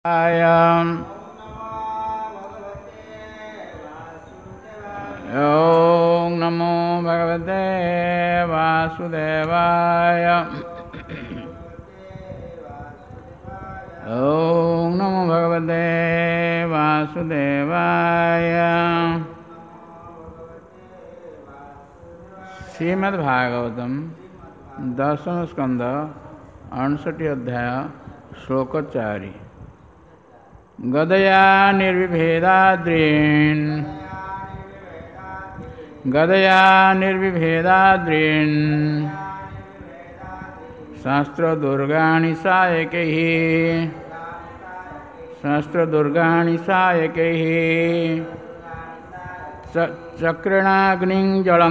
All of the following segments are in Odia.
ॐ नमो भगवते वासुदेवाय। ॐ नमो भगवते वासुदेवाय। श्रीमद्भागवतम 10th स्कंद 59 अध्याय श्लोक 4। गदया निर्विभेदाद्रीन् शास्त्रदुर्गाणि सायकैः चक्रेणाग्निं जलं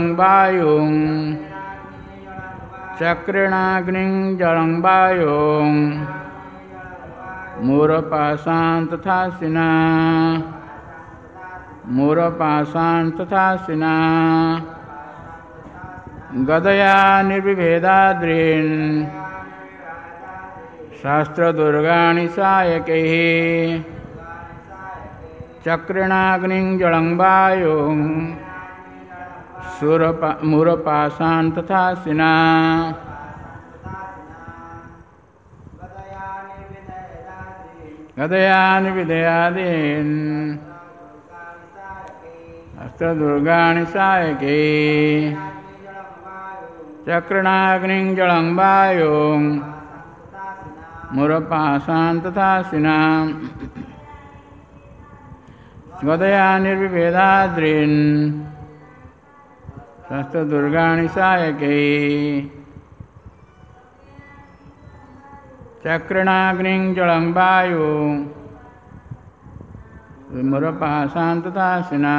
वायुं मूरपाशान् तथा सिना गदया निर्विभेदाद्रीन् शास्त्रदुर्गाणि सायकैः चक्रेणाग्निं जलं वायुं मूरपाशान् तथा सिना गदया निर्विभेदाद्रीन् शास्त्रदुर्गाणि सायकैः चक्रेणाग्निं जलं वायुं मूरपाशान् तथा सिना गदया निर्विभेदाद्रीन् शास्त्रदुर्गाणि सायकैः चक्रेणाग्निं जलं वायुं मूरपाशान् तथा सिना।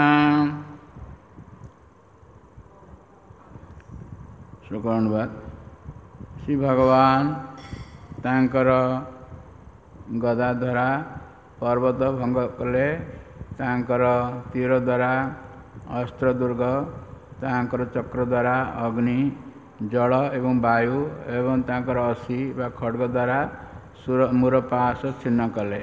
श्लोकानुवाद। श्री भगवान तांकर गदा द्वारा पर्वत भंग कले, तांकर तीर द्वारा अस्त्र दुर्ग, तांकर चक्र द्वारा अग्नि जल एवं वायु एवं तांकर असी व खड्ग द्वारा मूरपाश छिन्न कले।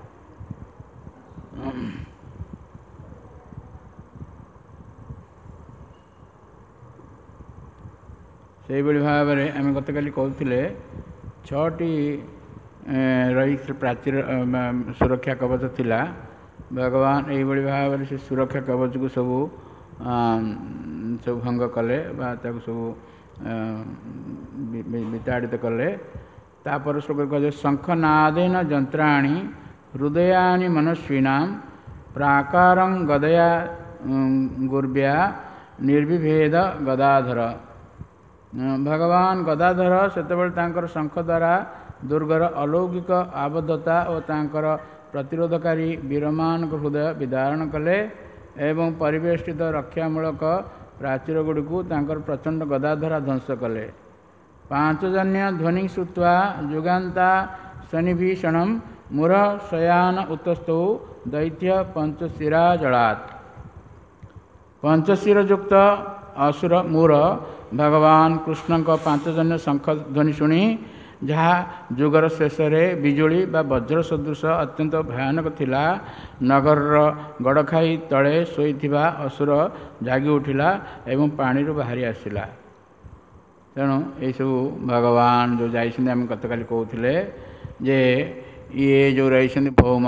से भाव में आम गत काली कहते 6टी रही प्राचीर सुरक्षा कवच थिला। भगवान यही भाव में से सुरक्षा कवच को सबू भंग कले सब विताड़ित कले। तापर श्लोक कहे शंखनादेन जंत्राणि हृदयानि मनस्विनां प्राकारं गदया गुर्व्या निर्विभेद गदाधर। भगवान गदाधर सेतबेले तांकर शंख द्वारा दुर्गर अलौकिक आबद्धता और तांकर प्रतिरोधकारी वीरमान हृदय विदारण कले एवं परिवेष्टित रक्षामूलक प्राचीर गुड़िक तांकर प्रचंड गदाधरा ध्वंस कले। पांचजन्य ध्वनि श्रुत्वा जुगान्ता शनिभीषणं मूर शयान उत्तस्थौ दैत्य पंचशिरा जलात्। पंचशिर युक्त असुर मूर भगवान कृष्ण का पांचजन्य शंख ध्वनि शुणी जहाँ जुगर शेष बिजुली बा वज्र सदृश अत्यंत भयानक थिला। नगर गड़खाई तले शोइथिबा असुर जागी उठिला एवं पानी बाहरी आसिला। तेणु ये सब भगवान जो जाइछन्ति आम गतकाली कहते जे ये जो रही भौम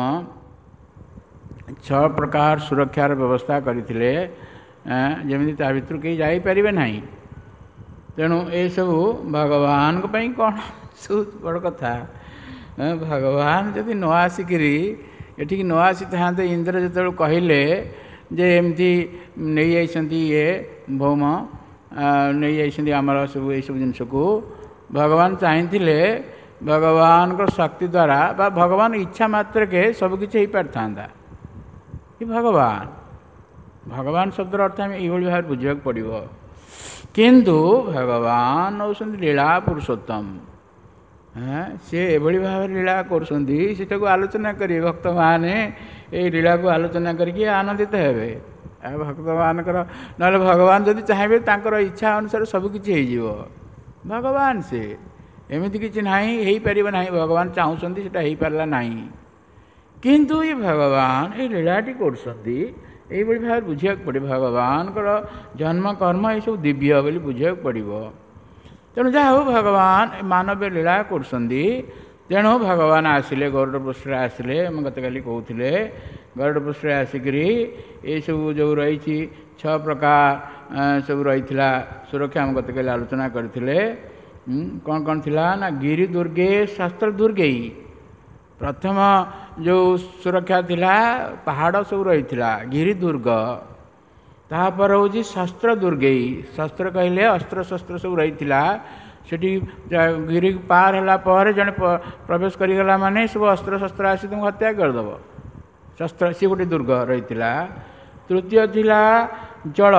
6 प्रकार सुरक्षार व्यवस्था करते जमी ता भर कहीं जापर ना। तेणु ये सब भगवान कौन बड़ कथा। भगवान जदि न आसिकी एठिक न आसी था इंद्र जो कहले जे एमती नहीं जाइछन्ति ये भौम नहीं जाइछन्ति आमर सब ये सब जिनस को भगवान चाहिए भगवान को शक्ति द्वारा बा भगवान इच्छा मात्र के सबकि हो पारि था। भगवान भगवान शब्दर अर्थ आम ये भाव बुझा पड़ो। किंतु भगवान होउछन्ति लीला पुरुषोत्तम। सी एभली भाव लीला कर आलोचना करेंगे भक्त मैंने ये लीला को आलोचना करके आनंदित हेबे। भक्त मानकर ना भगवान जदि चाहिए तांकर इच्छा अनुसार सबकि हो भगवान से एमती किसी ना हो पार ना भगवान चाहूँगी से हो पारा ना। किंतु ये भगवान ये लीलाटी करछंती एइबळी भाव बुझिया पड़े भगवानकर जन्म कर्म ये सब दिव्य बोली बुझिया पड़िबो। तेणु जहाँ हो भगवान मानव लीला करछंती तेणु भगवान आसिले गरुड़पृष्ठरे आसिले मैं गतकाली कहूथिले गरुड़पृष्ठरे आसिकरी ये सब जो रही 6 प्रकार सब रही सुरक्षा हम गतकाली आलोचना करथिले। कौन कौन थिला ना गिरि दुर्गे शास्त्र दुर्गे प्रथम जो सुरक्षा थिला पहाड़ सब रही गिरि दुर्ग तापर हूँ शस्त्र दुर्गे शस्त्र कहले अस्त्र शस्त्र सब रही सेठी गिरी पार है जड़े प्रवेश करीगला माने सब अस्त्र शस्त्र आसी तुमको हत्या करदेव शस्त्र सी गोटे दुर्ग रही। तृतीय थिला जल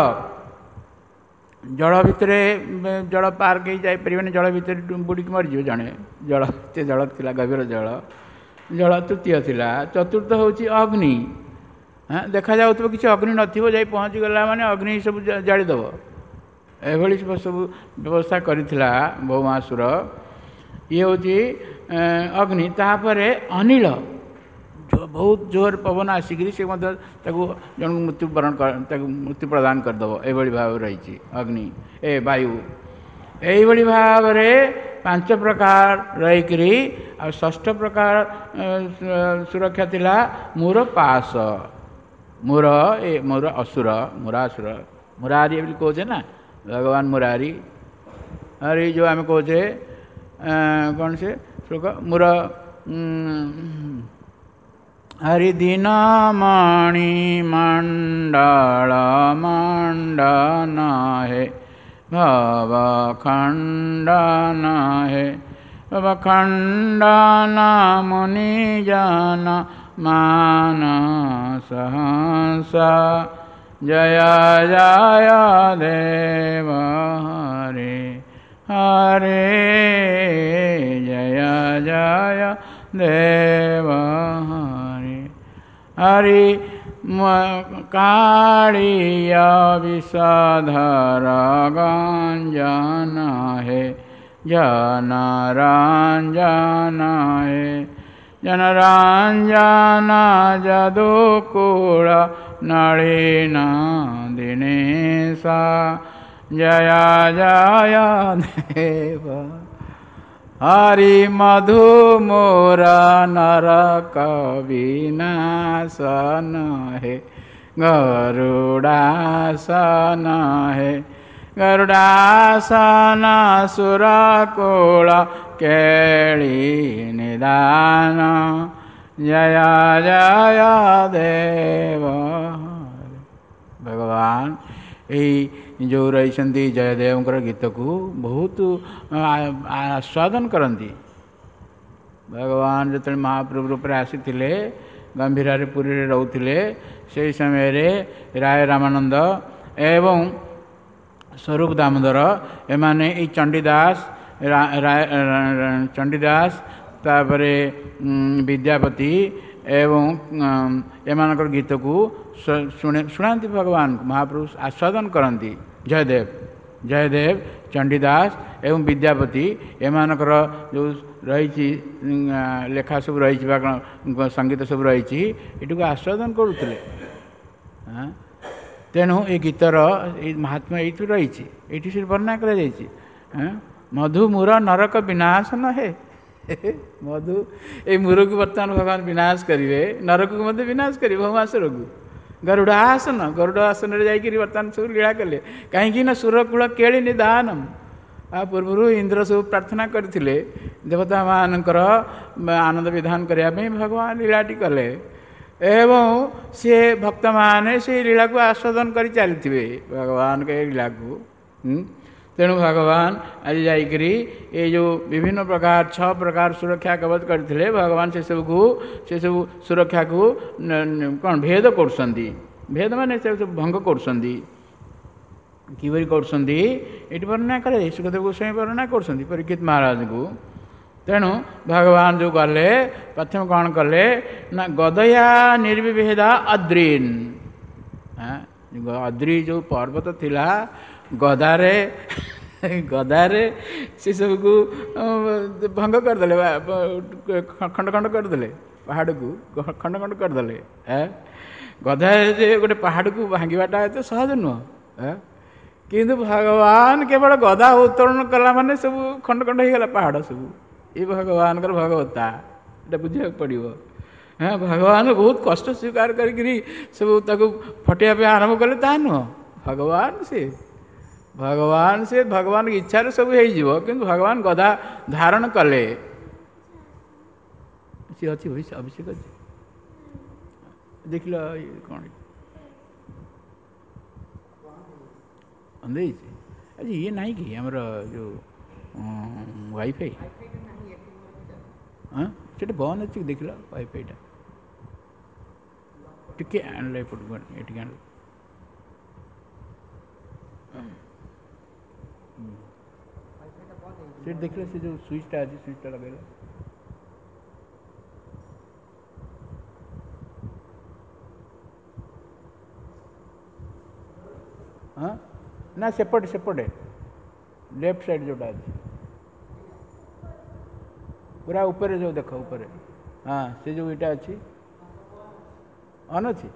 जल भितर जल पार कहीं जापर जल भितर बुड़िक मरीज जड़े जल से जल थिला गभीर जल जल तृतीय थिला। चतुर्थ हूँ अग्नि हाँ देखा जाऊ किसी अग्नि नथिबो जाई पहुँची गला माने अग्नि सब जालीदेव एभली सब व्यवस्था करिथिला भौमासुर। ये हूँ अग्नि तापर अनिल जो बहुत जोर पवन आसिक से जन मृत्युवरण मृत्यु प्रदान करदेव एभली भाव रही अग्नि ए वायु यही भाव में 5 प्रकार रहीकरी आ 6ठ प्रकार सुरक्षा थिला मूर पास मूर ए मूर असुर मुरासुर मुरारी बोली कहे ना भगवान मुरारी अरे जो आम कहे कौन से श्लोक मूर हरिदीन मणि मंडल मंडन है भव खंडन है भव खंडन मुनि जन मानस हंस जय जय देव हरे हरे जय जय देव हरे हरि कालिया विषधर गंजन है जनरंजन है जनरंजन जदुकुल नलिन दिनेश जय जय देव हरि मधु मोर नरक विनाशन है गरुड़ासन है गरुड़ासन सुरकुल केली निदान जय जय देव भगवान यही जो रही जयदेव गीत को बहुत आस्वादन करती। भगवान जो महाप्रभु रूप में आसी गंभीर पुरी रोते से समय राय रामानंद एवं स्वरूप दामोदर एमाने चंडीदास चंडीदास तापरे विद्यापति एवं एमानकर गीत को शुणाती भगवान महाप्रभु आस्वादन करती। जयदेव जयदेव चंडीदास एवं विद्यापति एमानकर जो रही लेखा सब रही संगीत सब रही को आस्वादन करुले। तेणु ये गीतर महात्मा ये रही से वर्णना कर मधु मूर नरक विनाशन है मधु ये मूर को बर्तमान भगवान विनाश करेंगे नरक को मध्य विनाश करेंगे भौमासुर को गरुड़ासन गरुड़ासन जाकर बर्तमान सब लीला कले कहीं सुरकूल केली निदानम आ पूर्व इंद्र सब प्रार्थना करते देवता मानकर आनंद विधान करने भगवान लीलाटी कले एवं सी भक्त माने से लीला को आस्वादन कर चलते भगवान के लीला को। तेणु भगवान आज जाकरी ये जो विभिन्न प्रकार 6 प्रकार सुरक्षा कवच करते भगवान से सब सुरक्षा को कौन भेद कर भेद माने से सब भंग कर वर्णना करे सुखदेव गोस्वामी वर्णना कर परीक्षित महाराज को। तेणु भगवान जो गले प्रथम कौन कले ना गदया निर्विभेदा अद्रीन अद्री जो पर्वत थिला गदारे गदारे से सब को भंग करदे खंड खंड करदे पहाड़ को खंड खंड करदे गधा जे गोटे पहाड़ को भांगवाटा एत सहज नुह किंतु भगवान केवल गदा उत्तोलन कला माने सब खंड खंड हो गला पहाड़ सब ये भगवान भगवत्ता ये बुझा पड़ो हाँ भगवान बहुत कष्ट स्वीकार करी सब फटेवा आरंभ कले ता नुह भगवान से भगवान इच्छा सब हो भगवान गदा धारण कले सी अच्छी अभिषेक अच्छी देख लो कौन अच्छा ये नहीं कि आमर जो वाईफाई हाँ से बंद अच्छी देख लो वाईफाईटा टिके आणल एपट ये आण से देख लो से जो स्विचटा अच्छी स्विचटा लगे हाँ ना सेपटे सेपटे लेफ्ट साइड जोटा अच्छे पूरा ऊपर जो देख ऊपर हाँ से जो इटा अच्छी ऑन अच्छी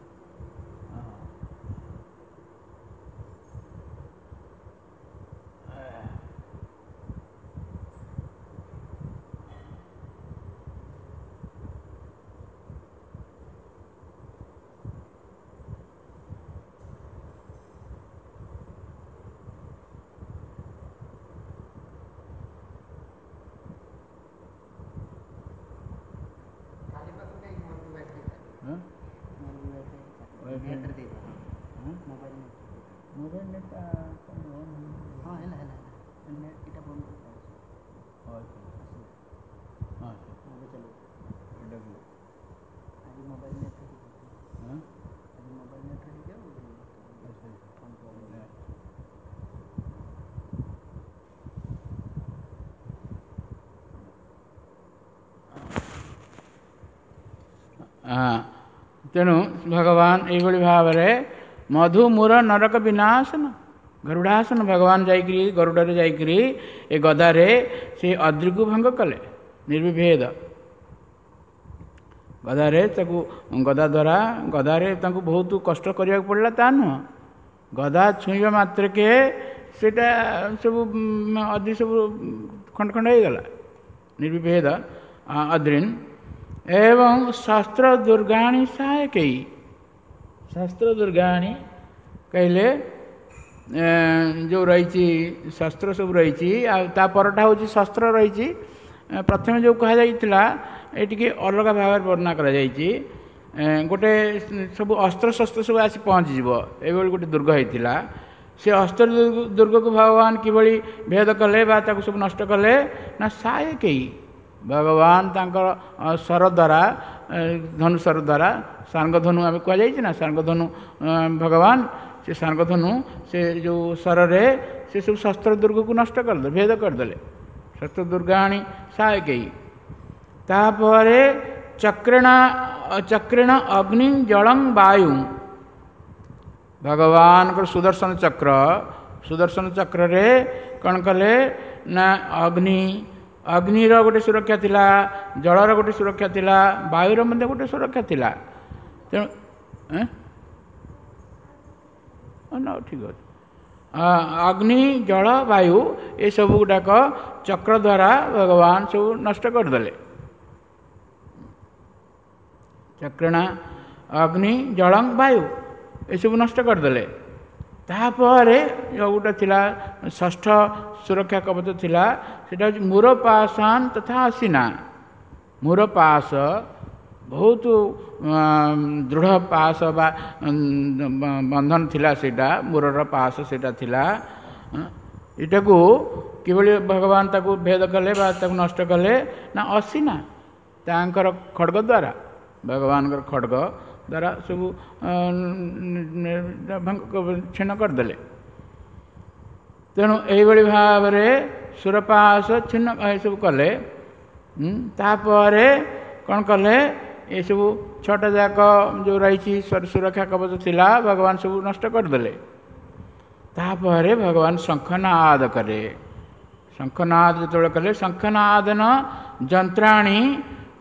मोबाइल नेट हाँ है नेट इटा बंद हाँ चलो आज मोबाइल नेट हाँ आज मोबाइल नेट रही क्या हाँ तेणु भगवान ये भाव मधु मूर नरक विनाशन गरुड़ासन भगवान जाइकरी गरुड़े जाइकरी ए गदारे से अद्रि को भंग कले निर्विभेद गदारे ताकू गदा द्वारा गदारे ताकू बहुत कष्ट करिया पड़ला ता नुह गदा छुईबा मात्र के सेटा सब अद्रि सब खंड खंड हो गला निर्विभेद अद्रिन एवं शस्त्र दुर्गाणी सहायकई शस्त्र दुर्गाणी कहले जो रही शस्त्र सब रही परटा हूँ शस्त्र रही प्रथम जो कहुला ये अलग भाव वर्णना कर गोटे सब अस्त्र शस्त्र सब आसी पहुँची ये गोटे दुर्ग होता से अस्त्र दुर्ग को भगवान किभली भेद कले सब नष्ट कले ना सहायकई भगवान तांकर स्वर द्वारा धनुषर द्वारा सांगधनु आम कहुई ना सांगधनु भगवान से सांगधनु से जो स्वर से सब शस्त्र दुर्ग को नष्ट करदे भेद करदे शस्त्र दुर्गाणी सहायकई तापर चक्रेण अग्नि जलं वायु भगवान को सुदर्शन चक्र रे कौन कले ना अग्निर गोटे सुरक्षा थिला जलर गोटे सुरक्षा थिला वायुर मध्य गोटे सुरक्षा थिला तेणु ठीक अच्छे अग्नि जल वायु ये सब गुड़ाक चक्र द्वारा भगवान सब नष्ट करदे चक्रण अग्नि जल वायु ये सब नष्ट करदे तापर जो गोटे थिला षष्ठ सुरक्षा कवच थिला सेटा मूरपाशान तथा असिना मूरपाश बहुत दृढ़ पाश बा बंधन थिला सेटा मूरर पाश सेटा थिला इटा को किभली भगवान ताकू भेद कले बा ताकू नष्ट कले ना असिना तांकर खड्ग द्वारा भगवान खड्ग द्वारा सब छीन करदे तेणु यही भाव सुरपाश छिन्न सब कले तापर कौन कले ये सब छटा जाक जो रही सुरक्षा कवच थिला भगवान सब नष्ट करदे तापर भगवान शंखनाद कले शंखनाद जो कले शंखनादन जंत्राणी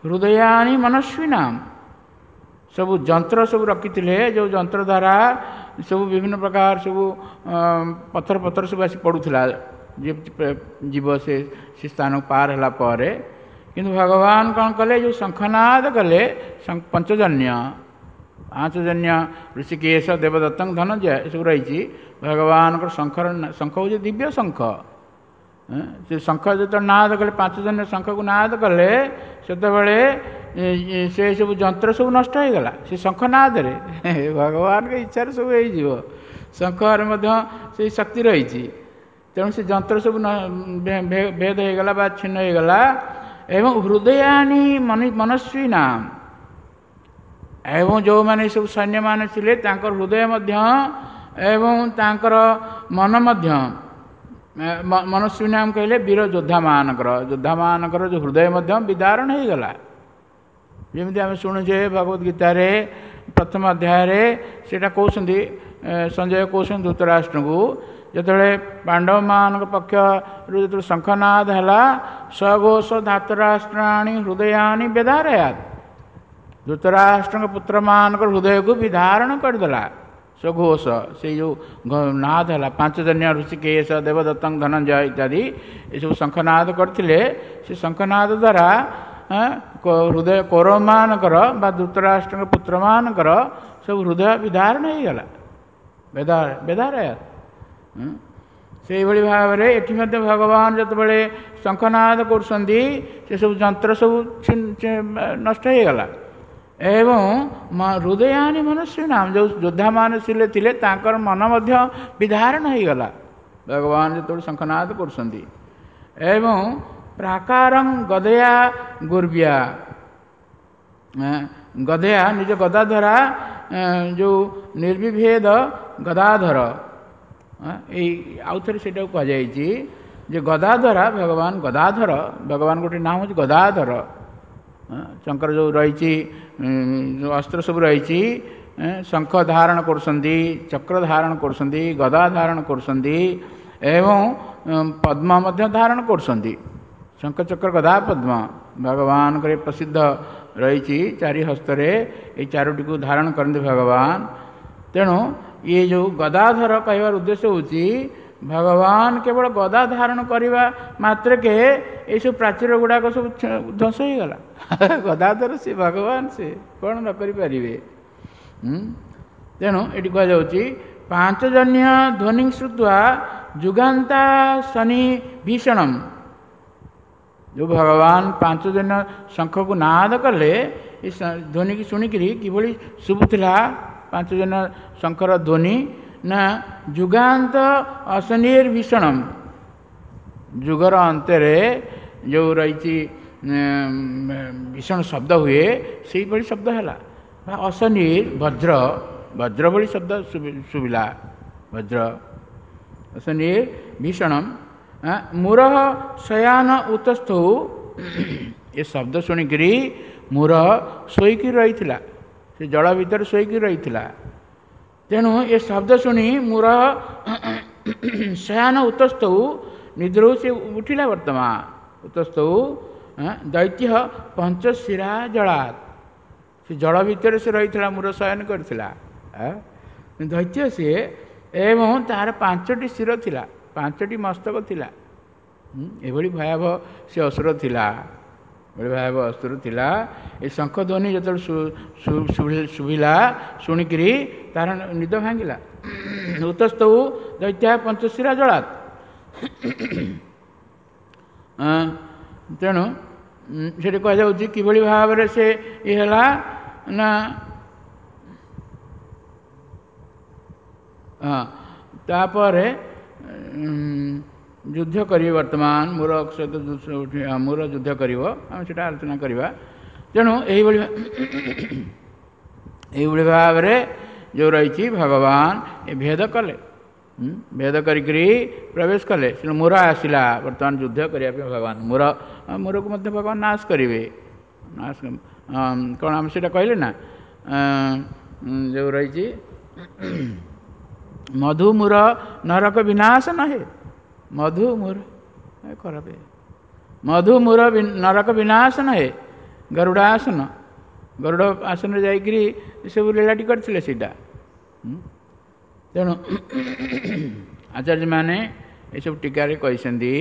हृदयानि मनस्विनाम सबू जंत्र सब रखिथिले जो जंत्र द्वारा सब विभिन्न प्रकार सब पत्थर पत्थर सब आसी पड़ूला जीव से स्थान पार होला परे किंतु भगवान कौन कले जो शंखनाद कले पंचजन्य पांचजन्य ऋषिकेश देवदत्त धनंजय सब रही भगवान शंख हूँ दिव्य शंख से शंख जो नाद कले पांचजन्य शंख को नाद कले से से सब जंत्र सब नष्ट हो गला से शंखनाद रे भगवान के इच्छा सब हो शंखर से शक्ति रही तेणु से जंत्र सब भेद हो गला बा छिन्न हो गला एवं हृदयानि मनस्वी नाम एवं जो माने सब सैन्य मान थिले तांकर हृदय मध्य एवं तांकर मन मध्य मनस्वी नाम कहले वीर योद्धा मानकर जो हृदय मध्य विदारण हो गला जमी आम शुणुचे भगवद गीतार प्रथम अध्याय सेटा कहते संजय कहते धृतराष्ट्र को जिते पांडव मान पक्ष जो शंखनाद है सघोष धातराष्ट्राणी हृदयानि बेधारयात धृतराष्ट्र पुत्र मान हृदय को विधारण करदेला सघोष से जो नाद है पांचजन्य ऋषिकेश देवदत्त धनंजय इत्यादि ये सब शंखनाद करते से शंखनाद द्वारा हृदय कौरव मानकर बा धृतराष्ट्र पुत्र मानकर सब हृदय विधारण हो गला बेधारयात से भाव में ये भगवान जो शंखनाद कर सब जंत्र सब नष्ट हो गला एवं हृदयानि मनस्वी नाम जो योद्धा मान थे तांकर मन मध्य विधारण हो गला भगवान जो शंखनाद कर प्राकारं गदया गुर्व्या गदया निज गदा द्वारा जो निर्विभेद गदाधर आउ थे से कहुई गदा द्वारा भगवान गोटे नाम हूँ गदाधर शंकर जो रही अस्त्र सब रही शंख धारण कर चक्र धारण कर गदा धारण कर पद्म धारण कर शंख चक्र गदा पद्म भगवान के प्रसिद्ध रही चारि हस्तरे ये चारोटी को धारण करते भगवान तेणु ये जो गदाधर कहवार उद्देश्य होची भगवान केवल गदा धारण करने मात्र के ये सब प्राचीर गुड़ाक सब ध्वंस हो गला गदाधर से भगवान से कौन न करें तेणु ये कहुच्छी पांचजन्य ध्वनि श्रुवा जुगान्ता शनि भीषणम जो भगवान पांचजन्य शंख को नाद कले इस ध्वनि की शुणिक किभली शुभुला पांचजन्य शंकर ध्वनि ना जुगान्त अशनिर भीषणम जुगर अंतरे जो रही भीषण शब्द हुए से भली शब्द है अशनिर वज्र वज्र भली शब्द शुभिला वज्र अशनिर भीषणम मुरह शयान उतस्थ ये शब्द शुणिकी मुरह शोईकी रही से जल भीतर शोईकी रही तेणु ये शब्द शुणी मुरह शयान उतस्थ निद्र से उठिला वर्तमान उतस्थ दैत्य पंचशिरा जलात से जल भीतर से रही मुर शयन करथिला दैत्य से एवं तार 5टी शिर थिला 5टी मस्तक थिला एभली भयावह से असुर थिला भयावह असुर थिला ये शंख ध्वनि जो शुभिला शुणिकी तार निद भांगिला उतस्थ दैत्य पंचशिरा जलात तेणु से कहुच्छी किभली भाव से ये है ना तापर युद्ध करी वर्तमान मोर सहित मोर युद्ध कर आलोचना करवा तेणु यही भाव में जो रही भगवान ये भेद कले भेद करी प्रवेश कले मोर आसला बर्तमान युद्ध करने भगवान मोर को मध्य भगवान नाश करेंगे नाश कौन आम से कहले ना जो रही मधुमूर नरक विनाश न है मधुमूर खराब है मधुमूर नरक विनाश न है ଗରୁଡ଼ା ଆସନ, ଗରୁଡ଼ ଆସନରେ ଯାଇକରି ଏସବୁ ଲୀଳାଟି କରିଥିଲେ ସେଇଟା। ତେଣୁ ଆଚାର୍ଯ୍ୟମାନେ ଏସବୁ ଟୀକାରେ କହିଛନ୍ତି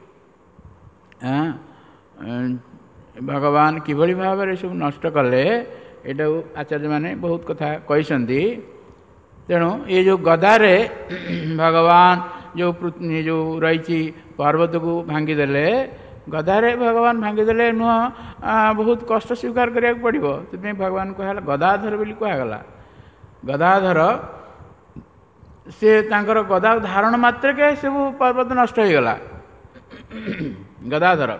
ଭଗବାନ କିଭଳି ଭାବରେ ଏସବୁ ନଷ୍ଟ କଲେ, ଏଇଟାକୁ ଆଚାର୍ଯ୍ୟମାନେ ବହୁତ କଥା କହିଛନ୍ତି। ତେଣୁ ଏ ଯେଉଁ ଗଦାରେ ଭଗବାନ ଯେଉଁ ରହିଛି ପର୍ବତକୁ ଭାଙ୍ଗିଦେଲେ, ଗଦାରେ ଭଗବାନ ଭାଙ୍ଗିଦେଲେ ନୁହଁ, ବହୁତ କଷ୍ଟ ସ୍ୱୀକାର କରିବାକୁ ପଡ଼ିବ। ସେଥିପାଇଁ ଭଗବାନ କୁହାଗଲା ଗଦାଧର ବୋଲି କୁହାଗଲା। ଗଦାଧର ସେ ତାଙ୍କର ଗଦା ଧାରଣ ମାତ୍ରକେ ସବୁ ପର୍ବତ ନଷ୍ଟ ହୋଇଗଲା। ଗଦାଧର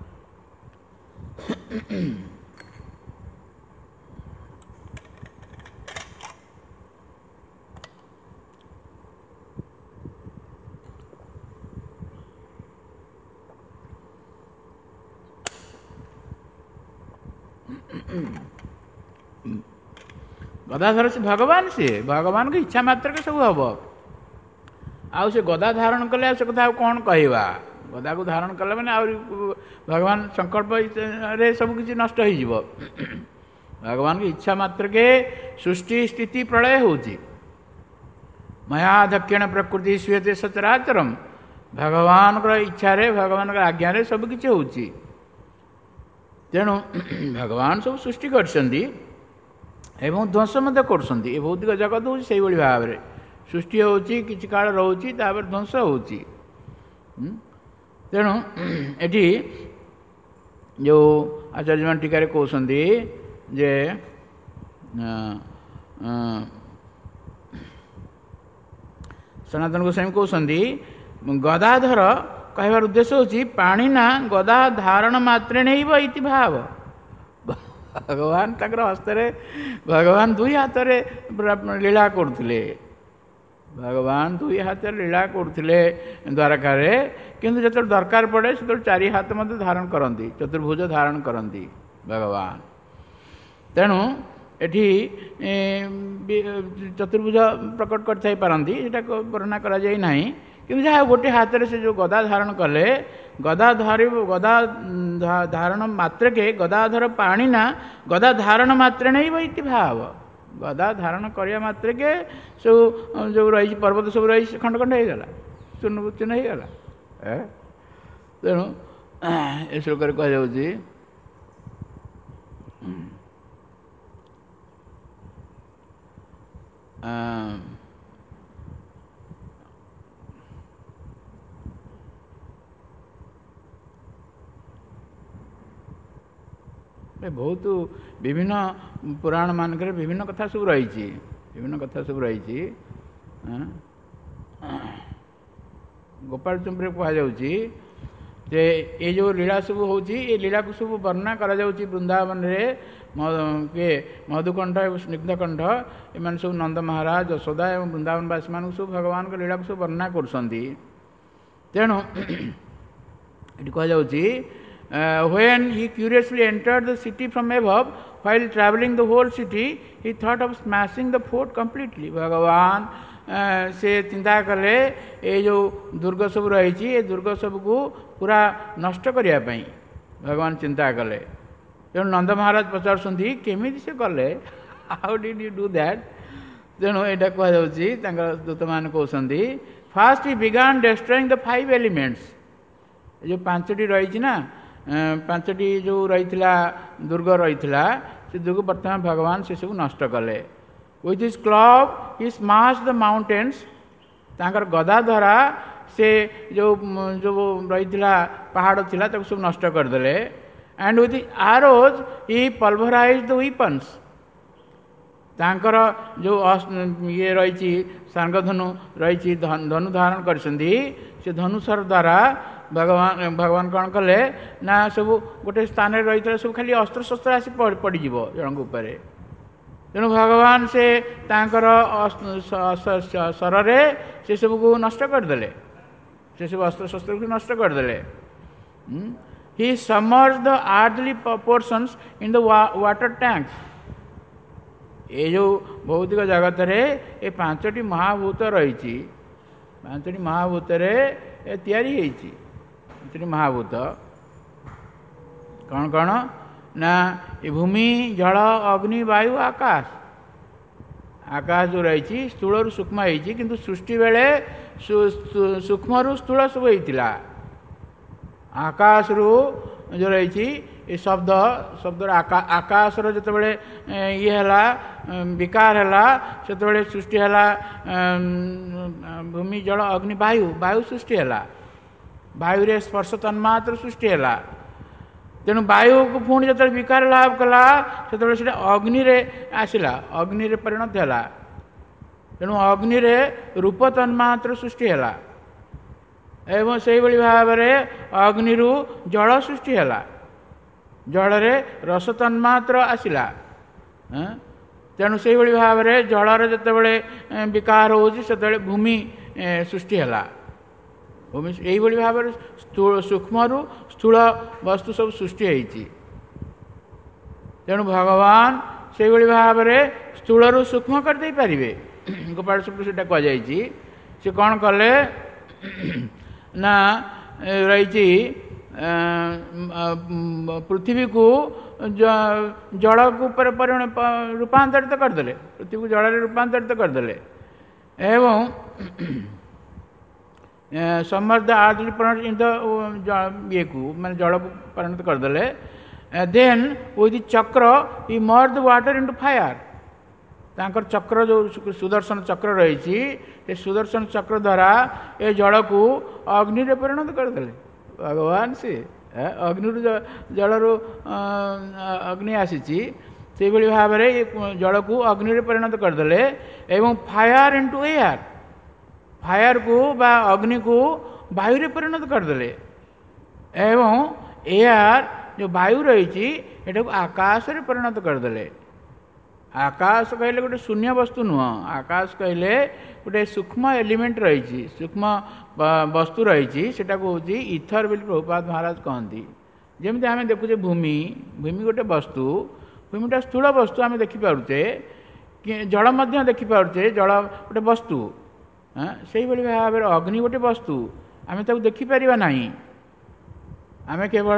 ଗଦାଧର ସେ ଭଗବାନ, ସିଏ ଭଗବାନଙ୍କ ଇଚ୍ଛା ମାତ୍ରକେ ସବୁ ହବ। ଆଉ ସେ ଗଦା ଧାରଣ କଲେ ଆଉ ସେ କଥା ଆଉ କ'ଣ କହିବା? ଗଦାକୁ ଧାରଣ କଲେ ମାନେ ଆହୁରି ଭଗବାନ ସଂକଳ୍ପରେ ସବୁ କିଛି ନଷ୍ଟ ହେଇଯିବ। ଭଗବାନଙ୍କ ଇଚ୍ଛା ମାତ୍ରକେ ସୃଷ୍ଟି ସ୍ଥିତି ପ୍ରଳୟ ହେଉଛି। ମୟାଧକ୍ଷେଣ ପ୍ରକୃତି ଶ୍ୱେତେ ସଚରାଚରମ୍। ଭଗବାନଙ୍କର ଇଚ୍ଛାରେ, ଭଗବାନଙ୍କର ଆଜ୍ଞାରେ ସବୁ କିଛି ହେଉଛି। ତେଣୁ ଭଗବାନ ସବୁ ସୃଷ୍ଟି କରିଛନ୍ତି ଏବଂ ଧ୍ୱଂସ ମଧ୍ୟ କରୁଛନ୍ତି। ଏ ଭୌତିକ ଜଗତ ହେଉଛି ସେଇଭଳି ଭାବରେ ସୃଷ୍ଟି ହେଉଛି, କିଛି କାଳ ରହୁଛି, ତାପରେ ଧ୍ୱଂସ ହେଉଛି। ତେଣୁ ଏଠି ଯେଉଁ ଆଚାର୍ଯ୍ୟମାନେ ଟୀକାରେ କହୁଛନ୍ତି ଯେ ସନାତନ ଗୋସ୍ୱାମୀ କହୁଛନ୍ତି ଗଦାଧର କହିବାର ଉଦ୍ଦେଶ୍ୟ ହେଉଛି ପାଣିନା ଗଦା ଧାରଣ ମାତ୍ରେ ନେଇବ ଇତି ଭାବ। ଭଗବାନ ତାଙ୍କର ହସ୍ତରେ, ଭଗବାନ ଦୁଇ ହାତରେ ଲୀଳା କରୁଥିଲେ। ଭଗବାନ ଦୁଇ ହାତରେ ଲୀଳା କରୁଥିଲେ ଦ୍ୱାରକାରେ, କିନ୍ତୁ ଯେତେବେଳେ ଦରକାର ପଡ଼େ ସେତେବେଳେ ଚାରି ହାତ ମଧ୍ୟ ଧାରଣ କରନ୍ତି, ଚତୁର୍ଭୁଜ ଧାରଣ କରନ୍ତି ଭଗବାନ। ତେଣୁ ଏଠି ଚତୁର୍ଭୁଜ ପ୍ରକଟ କରିଥାଇ ପାରନ୍ତି, ସେଇଟା ବର୍ଣ୍ଣନା କରାଯାଇ ନାହିଁ। କିନ୍ତୁ ଯାହା ଗୋଟିଏ ହାତରେ ସେ ଯେଉଁ ଗଦା ଧାରଣ କଲେ, ଗଦା ଧାରଣ ମାତ୍ରକେ ଗଦାଧର ପାଣି ନା ଗଦା ଧାରଣ ମାତ୍ରେ ନେଇବ ଇତି ଭାବ। ଗଦା ଧାରଣ କରିବା ମାତ୍ରକେ ସବୁ ଯେଉଁ ରହିଛି ପର୍ବତ ସବୁ ରହିଛି ଖଣ୍ଡ ଖଣ୍ଡ ହେଇଗଲା, ଚୂର୍ଣ୍ଣ ବିଚୂର୍ଣ୍ଣ ହେଇଗଲା। ତେଣୁ ଏ ଶ୍ଲୋକରେ କୁହାଯାଉଛି ବହୁତ ବିଭିନ୍ନ ପୁରାଣ ମାନଙ୍କରେ ବିଭିନ୍ନ କଥା ସବୁ ରହିଛି, ବିଭିନ୍ନ କଥା ସବୁ ରହିଛି। ଗୋପାଳ ଚମ୍ପରେ କୁହାଯାଉଛି ଯେ ଏ ଯେଉଁ ଲୀଳା ସବୁ ହେଉଛି, ଏ ଲୀଳାକୁ ସବୁ ବର୍ଣ୍ଣନା କରାଯାଉଛି ବୃନ୍ଦାବନରେ। କିଏ ମଧୁକଣ୍ଠ ଏବଂ ସ୍ନିଗ୍ଧକଣ୍ଠ, ଏମାନେ ସବୁ ନନ୍ଦ ମହାରାଜ, ଯଶୋଦା ଏବଂ ବୃନ୍ଦାବନବାସୀମାନଙ୍କୁ ସବୁ ଭଗବାନଙ୍କ ଲୀଳାକୁ ସବୁ ବର୍ଣ୍ଣନା କରୁଛନ୍ତି। ତେଣୁ ଏଠି କୁହାଯାଉଛି when he curiously entered the city from above, while travelling the whole city, he thought of smashing the fort completely. ଭଗବାନ ସେ ଚିନ୍ତା କଲେ ଏ ଯେଉଁ ଦୁର୍ଗ ସବୁ ରହିଛି, ଏ ଦୁର୍ଗ ସବୁକୁ ପୁରା ନଷ୍ଟ କରିବା ପାଇଁ ଭଗବାନ ଚିନ୍ତା କଲେ। ତେଣୁ ନନ୍ଦ ମହାରାଜ ପଚାରୁଛନ୍ତି କେମିତି ସେ କଲେ, how did you do that? ତେଣୁ ଏଇଟା କୁହାଯାଉଛି, ତାଙ୍କର ଦୂତମାନେ କହୁଛନ୍ତି first he began destroying the 5 elements। ଏ ଯେଉଁ ପାଞ୍ଚଟି ରହିଛି ନା, ପାଞ୍ଚଟି ଯେଉଁ ରହିଥିଲା ଦୁର୍ଗ ରହିଥିଲା, ସେ ଦୁର୍ଗ ବର୍ତ୍ତମାନ ଭଗବାନ ସେସବୁ ନଷ୍ଟ କଲେ। With his club he smashed the mountains. ତାଙ୍କର ଗଦା ଦ୍ୱାରା ସେ ଯେଉଁ ରହିଥିଲା ପାହାଡ଼ ଥିଲା ତାକୁ ସବୁ ନଷ୍ଟ କରିଦେଲେ। And with arrows he pulverise the weapons. ତାଙ୍କର ଯେଉଁ ଇଏ ରହିଛି ସାଙ୍ଗଧନୁ ରହିଛି, ଧନୁ ଧାରଣ କରିଛନ୍ତି, ସେ ଧନୁଶର ଦ୍ୱାରା ଭଗବାନ କ'ଣ କଲେ ନା ସବୁ ଗୋଟେ ସ୍ଥାନରେ ରହିଥିଲା ସବୁ ଖାଲି ଅସ୍ତ୍ରଶସ୍ତ୍ର ଆସି ପଡ଼ିଯିବ ଜଣଙ୍କ ଉପରେ। ତେଣୁ ଭଗବାନ ସେ ତାଙ୍କର ଶରରେ ସେ ସବୁକୁ ନଷ୍ଟ କରିଦେଲେ, ସେ ସବୁ ଅସ୍ତ୍ରଶସ୍ତ୍ରକୁ ନଷ୍ଟ କରିଦେଲେ। He submerse the earthly portions in the water tank. ଏ ଯେଉଁ ଭୌତିକ ଜଗତରେ ଏ ପାଞ୍ଚଟି ମହାଭୂତ ରହିଛି, ପାଞ୍ଚଟି ମହାଭୂତରେ ତିଆରି ହେଇଛି। ପାଞ୍ଚଟି ମହାଭୂତ କ'ଣ କ'ଣ ନା ଏ ଭୂମି ଜଳ ଅଗ୍ନି ବାୟୁ ଆକାଶ, ଆକାଶ ଯେଉଁ ରହିଛି ସ୍ଥୂଳରୁ ସୂକ୍ଷ୍ମ ହେଇଛି, କିନ୍ତୁ ସୃଷ୍ଟି ବେଳେ ସୂକ୍ଷ୍ମରୁ ସ୍ଥୂଳ ସବୁ ହେଇଥିଲା। ଆକାଶରୁ ଯେଉଁ ରହିଛି ଏ ଶବ୍ଦର ଆକାଶର ଯେତେବେଳେ ଇଏ ହେଲା ବିକାର ହେଲା, ସେତେବେଳେ ସୃଷ୍ଟି ହେଲା ଭୂମି ଜଳ ଅଗ୍ନି ବାୟୁ, ବାୟୁ ସୃଷ୍ଟି ହେଲା। ବାୟୁରେ ସ୍ପର୍ଶ ତନ୍ମାତ୍ର ସୃଷ୍ଟି ହେଲା। ତେଣୁ ବାୟୁକୁ ପୁଣି ଯେତେବେଳେ ବିକାର ଲାଭ କଲା, ସେତେବେଳେ ସେଇଟା ଅଗ୍ନିରେ ଆସିଲା, ଅଗ୍ନିରେ ପରିଣତ ହେଲା। ତେଣୁ ଅଗ୍ନିରେ ରୂପ ତନ୍ମାତ୍ର ସୃଷ୍ଟି ହେଲା ଏବଂ ସେଇଭଳି ଭାବରେ ଅଗ୍ନିରୁ ଜଳ ସୃଷ୍ଟି ହେଲା, ଜଳରେ ରସ ତନ୍ମାତ୍ର ଆସିଲା। ତେଣୁ ସେଇଭଳି ଭାବରେ ଜଳର ଯେତେବେଳେ ବିକାର ହେଉଛି, ସେତେବେଳେ ଭୂମି ସୃଷ୍ଟି ହେଲା। ଭୂମି ଏଇଭଳି ଭାବରେ ସୂକ୍ଷ୍ମରୁ ସ୍ଥୂଳ ବସ୍ତୁ ସବୁ ସୃଷ୍ଟି ହେଇଛି। ତେଣୁ ଭଗବାନ ସେଇଭଳି ଭାବରେ ସ୍ଥୂଳରୁ ସୂକ୍ଷ୍ମ କରିଦେଇପାରିବେ। ଗୋପାଳ ସୂତ୍ର ସେଇଟା କୁହାଯାଇଛି। ସେ କ'ଣ କଲେ ନା ରହିଛି ପୃଥିବୀକୁ ଜଳକୁ ରୂପାନ୍ତରିତ କରିଦେଲେ, ପୃଥିବୀକୁ ଜଳରେ ରୂପାନ୍ତରିତ କରିଦେଲେ ଏବଂ ସମର୍ଥ ଆର୍ଥ ଇଏକୁ ମାନେ ଜଳକୁ ପରିଣତ କରିଦେଲେ। Then with chakra he merge water into fire. ତାଙ୍କର ଚକ୍ର ଯେଉଁ ସୁଦର୍ଶନ ଚକ୍ର ରହିଛି, ଏ ସୁଦର୍ଶନ ଚକ୍ର ଦ୍ୱାରା ଏ ଜଳକୁ ଅଗ୍ନିରେ ପରିଣତ କରିଦେଲେ। ଭଗବାନ ସେ ଅଗ୍ନିରୁ ଜଳରୁ ଅଗ୍ନି ଆସିଛି, ସେଇଭଳି ଭାବରେ ଏ ଜଳକୁ ଅଗ୍ନିରେ ପରିଣତ କରିଦେଲେ ଏବଂ ଫାୟାର ଇଣ୍ଟୁ ଏୟାର, ଫାୟାରକୁ ବା ଅଗ୍ନିକୁ ବାୟୁରେ ପରିଣତ କରିଦେଲେ ଏବଂ ଏୟାର ଯେଉଁ ବାୟୁ ରହିଛି ଏଟାକୁ ଆକାଶରେ ପରିଣତ କରିଦେଲେ। ଆକାଶ କହିଲେ ଗୋଟେ ଶୂନ୍ୟ ବସ୍ତୁ ନୁହଁ, ଆକାଶ କହିଲେ ଗୋଟେ ସୂକ୍ଷ୍ମ ଏଲିମେଣ୍ଟ ରହିଛି, ସୂକ୍ଷ୍ମ ବସ୍ତୁ ରହିଛି, ସେଟାକୁ ହେଉଛି ଇଥର ବୋଲି ପ୍ରଭୁପାଦ ମହାରାଜ କହନ୍ତି। ଯେମିତି ଆମେ ଦେଖୁଛେ ଭୂମି, ଭୂମି ଗୋଟେ ବସ୍ତୁ, ଭୂମିଟା ସ୍ଥୂଳ ବସ୍ତୁ ଆମେ ଦେଖିପାରୁଛେ, ଜଳ ମଧ୍ୟ ଦେଖିପାରୁଛେ, ଜଳ ଗୋଟେ ବସ୍ତୁ। ସେଇଭଳି ଭାବରେ ଅଗ୍ନି ଗୋଟେ ବସ୍ତୁ, ଆମେ ତାକୁ ଦେଖିପାରିବା ନାହିଁ। ଆମେ କେବଳ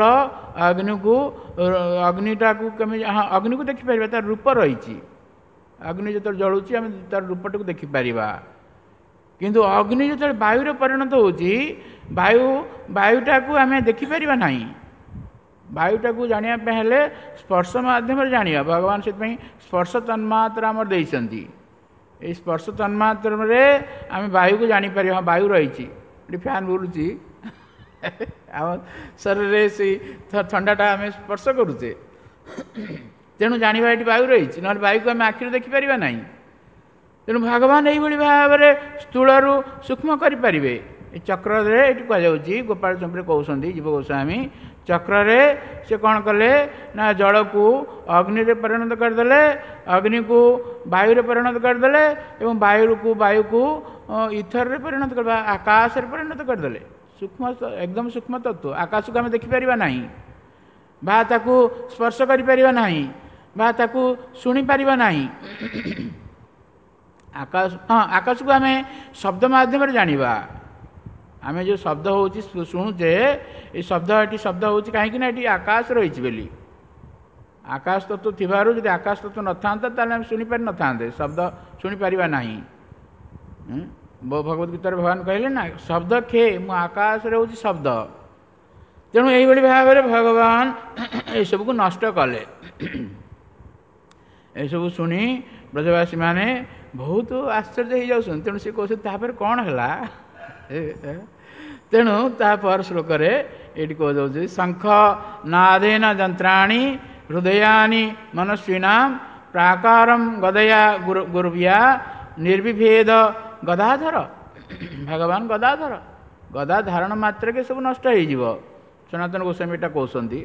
ଅଗ୍ନିଟାକୁ କେମିତି ଅଗ୍ନିକୁ ଦେଖିପାରିବା, ତାର ରୂପ ରହିଛି। ଅଗ୍ନି ଯେତେବେଳେ ଜଳୁଛି ଆମେ ତାର ରୂପଟାକୁ ଦେଖିପାରିବା, କିନ୍ତୁ ଅଗ୍ନି ଯେତେବେଳେ ବାୟୁରେ ପରିଣତ ହେଉଛି, ବାୟୁଟାକୁ ଆମେ ଦେଖିପାରିବା ନାହିଁ। ବାୟୁଟାକୁ ଜାଣିବା ପାଇଁ ହେଲେ ସ୍ପର୍ଶ ମାଧ୍ୟମରେ ଜାଣିବା। ଭଗବାନ ସେଥିପାଇଁ ସ୍ପର୍ଶ ତନ୍ମାତ୍ର ଆମର ଦେଇଛନ୍ତି। ଏଇ ସ୍ପର୍ଶ ତନ୍ମାତ୍ରରେ ଆମେ ବାୟୁକୁ ଜାଣିପାରିବା। ବାୟୁ ରହିଛି, ଏଠି ଫ୍ୟାନ୍ ବୁଲୁଛି, ଆମ ଶରୀରରେ ସେଇ ଥଣ୍ଡାଟା ଆମେ ସ୍ପର୍ଶ କରୁଛେ, ତେଣୁ ଜାଣିବା ଏଠି ବାୟୁ ରହିଛି, ନହେଲେ ବାୟୁକୁ ଆମେ ଆଖିରେ ଦେଖିପାରିବା ନାହିଁ। ତେଣୁ ଭଗବାନ ଏଇଭଳି ଭାବରେ ସ୍ଥୂଳରୁ ସୂକ୍ଷ୍ମ କରିପାରିବେ। ଏ ଚକ୍ରରେ ଏଠି କୁହାଯାଉଛି, ଗୋପାଳ ଚମ୍ପରେ କହୁଛନ୍ତି ଜୀବ ଗୋସ୍ୱାମୀ, ଚକ୍ରରେ ସେ କ'ଣ କଲେ ନା ଜଳକୁ ଅଗ୍ନିରେ ପରିଣତ କରିଦେଲେ, ଅଗ୍ନିକୁ ବାୟୁରେ ପରିଣତ କରିଦେଲେ ଏବଂ ବାୟୁକୁ ଇଥରରେ ପରିଣତ କରିବା, ଆକାଶରେ ପରିଣତ କରିଦେଲେ। ସୂକ୍ଷ୍ମ, ଏକଦମ ସୂକ୍ଷ୍ମ ତତ୍ତ୍ୱ। ଆକାଶକୁ ଆମେ ଦେଖିପାରିବା ନାହିଁ ବା ତାକୁ ସ୍ପର୍ଶ କରିପାରିବା ନାହିଁ ବା ତାକୁ ଶୁଣିପାରିବା ନାହିଁ। ଆକାଶକୁ ଆମେ ଶବ୍ଦ ମାଧ୍ୟମରେ ଜାଣିବା। ଆମେ ଯେଉଁ ଶବ୍ଦ ହେଉଛି ଶୁଣୁଛେ, ଏ ଏଠି ଶବ୍ଦ ହେଉଛି କାହିଁକି ନା ଏଠି ଆକାଶ ରହିଛି ବୋଲି। ଆକାଶ ତତ୍ତ୍ୱ ଥିବାରୁ ଯଦି ଆକାଶ ତତ୍ତ୍ୱ ନଥାନ୍ତା ତାହେଲେ ଆମେ ଶୁଣିପାରିନଥାନ୍ତେ, ଶବ୍ଦ ଶୁଣିପାରିବା ନାହିଁ। ଭଗବତ ଗୀତାରେ ଭଗବାନ କହିଲେ ନା, ଶବ୍ଦ ଖେ, ମୁଁ ଆକାଶରେ ହେଉଛି ଶବ୍ଦ। ତେଣୁ ଏଇଭଳି ଭାବରେ ଭଗବାନ ଏସବୁକୁ ନଷ୍ଟ କଲେ। ଏସବୁ ଶୁଣି ବ୍ରଜବାସୀମାନେ ବହୁତ ଆଶ୍ଚର୍ଯ୍ୟ ହେଇଯାଉଛନ୍ତି। ତେଣୁ ସେ କହୁଛନ୍ତି ତାପରେ କ'ଣ ହେଲା। ତେଣୁ ତାପର ଶ୍ଲୋକରେ ଏଇଠି କୁହାଯାଉଛି, ଶଙ୍ଖ ନାଦେନ ଯନ୍ତ୍ରାଣୀ ହୃଦୟାନି ମନସ୍ୱୀନାମ୍ ପ୍ରାକାରମ୍ ଗଦୟା ଗୁରୁବ୍ୟା ନିର୍ବିଭେଦ ଗଦାଧର। ଭଗବାନ ଗଦାଧର, ଗଦା ଧାରଣ ମାତ୍ରକେ ସବୁ ନଷ୍ଟ ହେଇଯିବ। ସନାତନ ଗୋସ୍ୱାମୀ ଏଇଟା କହୁଛନ୍ତି।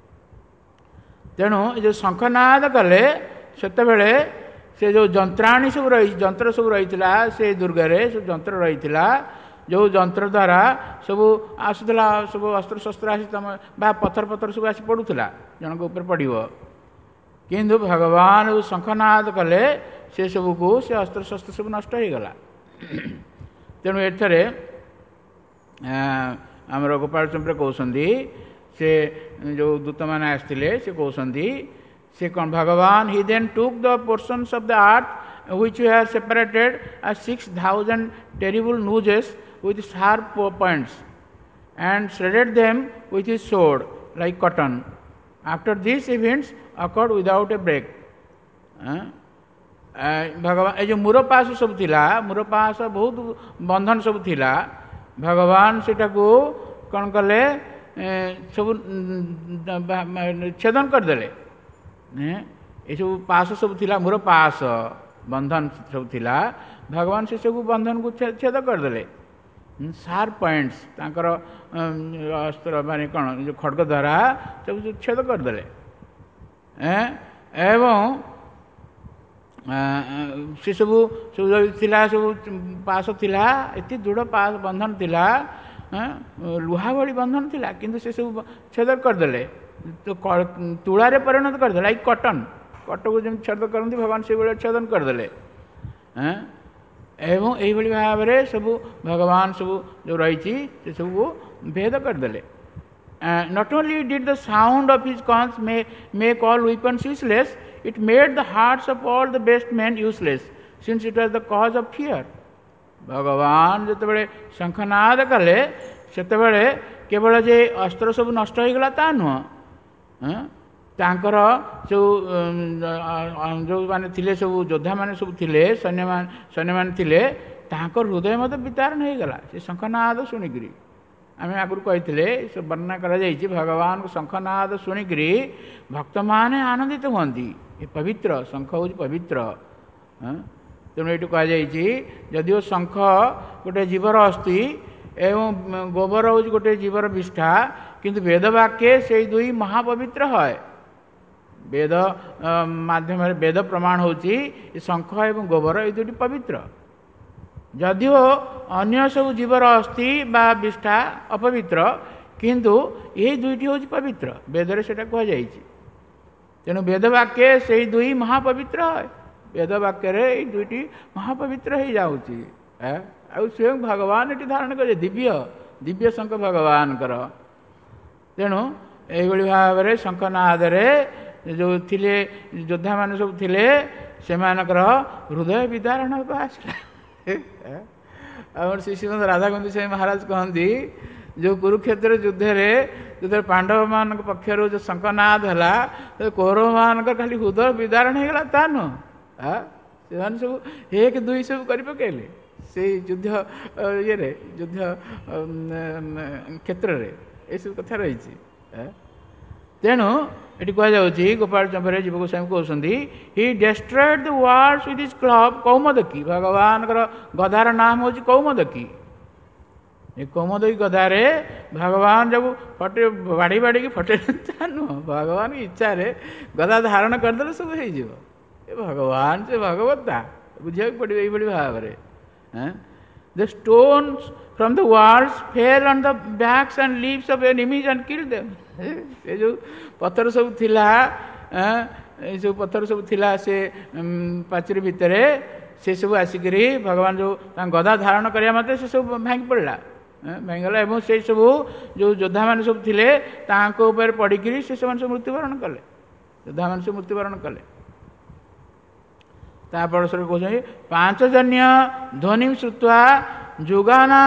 ତେଣୁ ଏ ଯେଉଁ ଶଙ୍ଖନାଦ କଲେ, ସେତେବେଳେ ସେ ଯେଉଁ ଯନ୍ତ୍ରାଣୀ ସବୁ ଯନ୍ତ୍ର ସବୁ ରହିଥିଲା, ସେ ଦୁର୍ଗରେ ସବୁ ଯନ୍ତ୍ର ରହିଥିଲା, ଯେଉଁ ଯନ୍ତ୍ର ଦ୍ୱାରା ସବୁ ଆସୁଥିଲା, ସବୁ ଅସ୍ତ୍ରଶସ୍ତ୍ର ଆସି ବା ପଥର ସବୁ ଆସି ପଡ଼ୁଥିଲା, ଜଣଙ୍କ ଉପରେ ପଡ଼ିବ। କିନ୍ତୁ ଭଗବାନ ଯେଉଁ ଶଙ୍ଖନାଦ କଲେ, ସେ ସବୁକୁ ସେ ଅସ୍ତ୍ରଶସ୍ତ୍ର ସବୁ ନଷ୍ଟ ହେଇଗଲା। ତେଣୁ ଏଠାରେ ଆମର ଗୋପାଳ ଚମ୍ପରେ କହୁଛନ୍ତି, से जो दूत मैंने आसते से कहते से कौन भगवान he then took the portions of the earth which you have separated as 6,000 terrible noses with sharp points and shredded them with his sword like cotton. After these events occurred without a break. भगवान जो मूरपाश सब थिला मूरपाश बहुत बंधन सब थिला भगवान सेटा को कौन कले सब छेदन करदेले ये सब पाश सब थिला मूरपाश बंधन सब थिला भगवान से सब बंधन को छेद करदेले शार्प पॉइंट्स तांकर अस्त्र माने कौन जो खड्ग द्वारा सब छेद करदेले एवं से सब थिला सब पास थिला एति दृढ़ पास बंधन थिला लुहा भली बंधन थिला किंतु से सब छेद करदेले तो तुलारे परिणत करदेले लाइक कॉटन कॉटन को जब छेद करती भगवान से बड़े छेदन करदेले एवं यही भाव में सब भगवान सब जो रही सब भेद करदेले not only did the sound of his conch make all weapons useless it made the hearts of all the best man useless since it was the cause of fear भगवान जो शंखनाद कले से केवल जे अस्त्र सब नष्ट हो गला ता नुह तांकर जो जो माने थिले सब योद्धा माने सब थिले सैन्य मान थिले तांकर हृदय मत वितारण हो गला से शंखनाद शुणिकी आम आगुरी कही सब वर्णना करा जाइए भगवान को शंखनाद शुणिकी भक्त माने आनंदित होती ये पवित्र शंख हूँ पवित्र तेणु ये कहुई जदिव शंख गोटे जीवर अस्थि एवं गोबर हूँ गोटे जीवर विष्ठा किंतु वेदवाक्य से दुई महापवित्र है वेद माध्यम वेद प्रमाण होची शंख एवं गोबर ये दुटी पवित्र जदिव अन्य सब जीवर अस्थि बा विष्ठा अपवित्र किंतु ये दुईटी हूँ पवित्र वेदरे से कहुई तेणु वेदवाक्य से दुई महापवित्र है वेदवाक्य ये दुईटी महापवित्र हो जाऊँगी स्वयं भगवान ये धारण करे दिव्य दिव्य शंख भगवान कर तेणु यही भाव में शंखनाद जो थिले योद्धा मान सब थिले सेमानकर हृदय विदारण आसला आम श्री श्रीमद राधाकुंद स्वामी महाराज कहती जो कुरुक्षेत्र युद्ध जो पांडव मान पक्षर जो शंखनाद है कौरव मान खाली हृदय विदारण होगा ता नुह से सब एक दुई सब कर पकेले से युद्ध ये युद्ध क्षेत्र में ये सब कथा रही तेणु ये कहुच्छी गोपाल चंपर जीव गोस्वामी कहते he destroyed the walls with his club Kaumodaki भगवान गदार नाम हूँ कौमदकी ये कौमदकी गदारे भगवान जब फटे बाड़ी बाड़ी की फटे नुह भगवान की इच्छा रे गदा धारण करदे सब हो भगवान से भगवत्ता बुझा पड़े ये भाव में the stones from the walls fell on the backs and leaves of enemies and killed them से जो पत्थर सब थिला जो पत्थर सब थिला से पाचरी भितर से सब आसिकरी भगवान जो गदा धारण करिया मते से सब भांगी पड़ला भांगला एवं से सब जो योद्धा मान सब थिले तांको ऊपर पड़िकरी से सब मृत्युवरण कले योद्धा मान से मृत्युवरण कले तापर सर कहते पांचजन्य ध्वनि श्रुत्वा जुगाना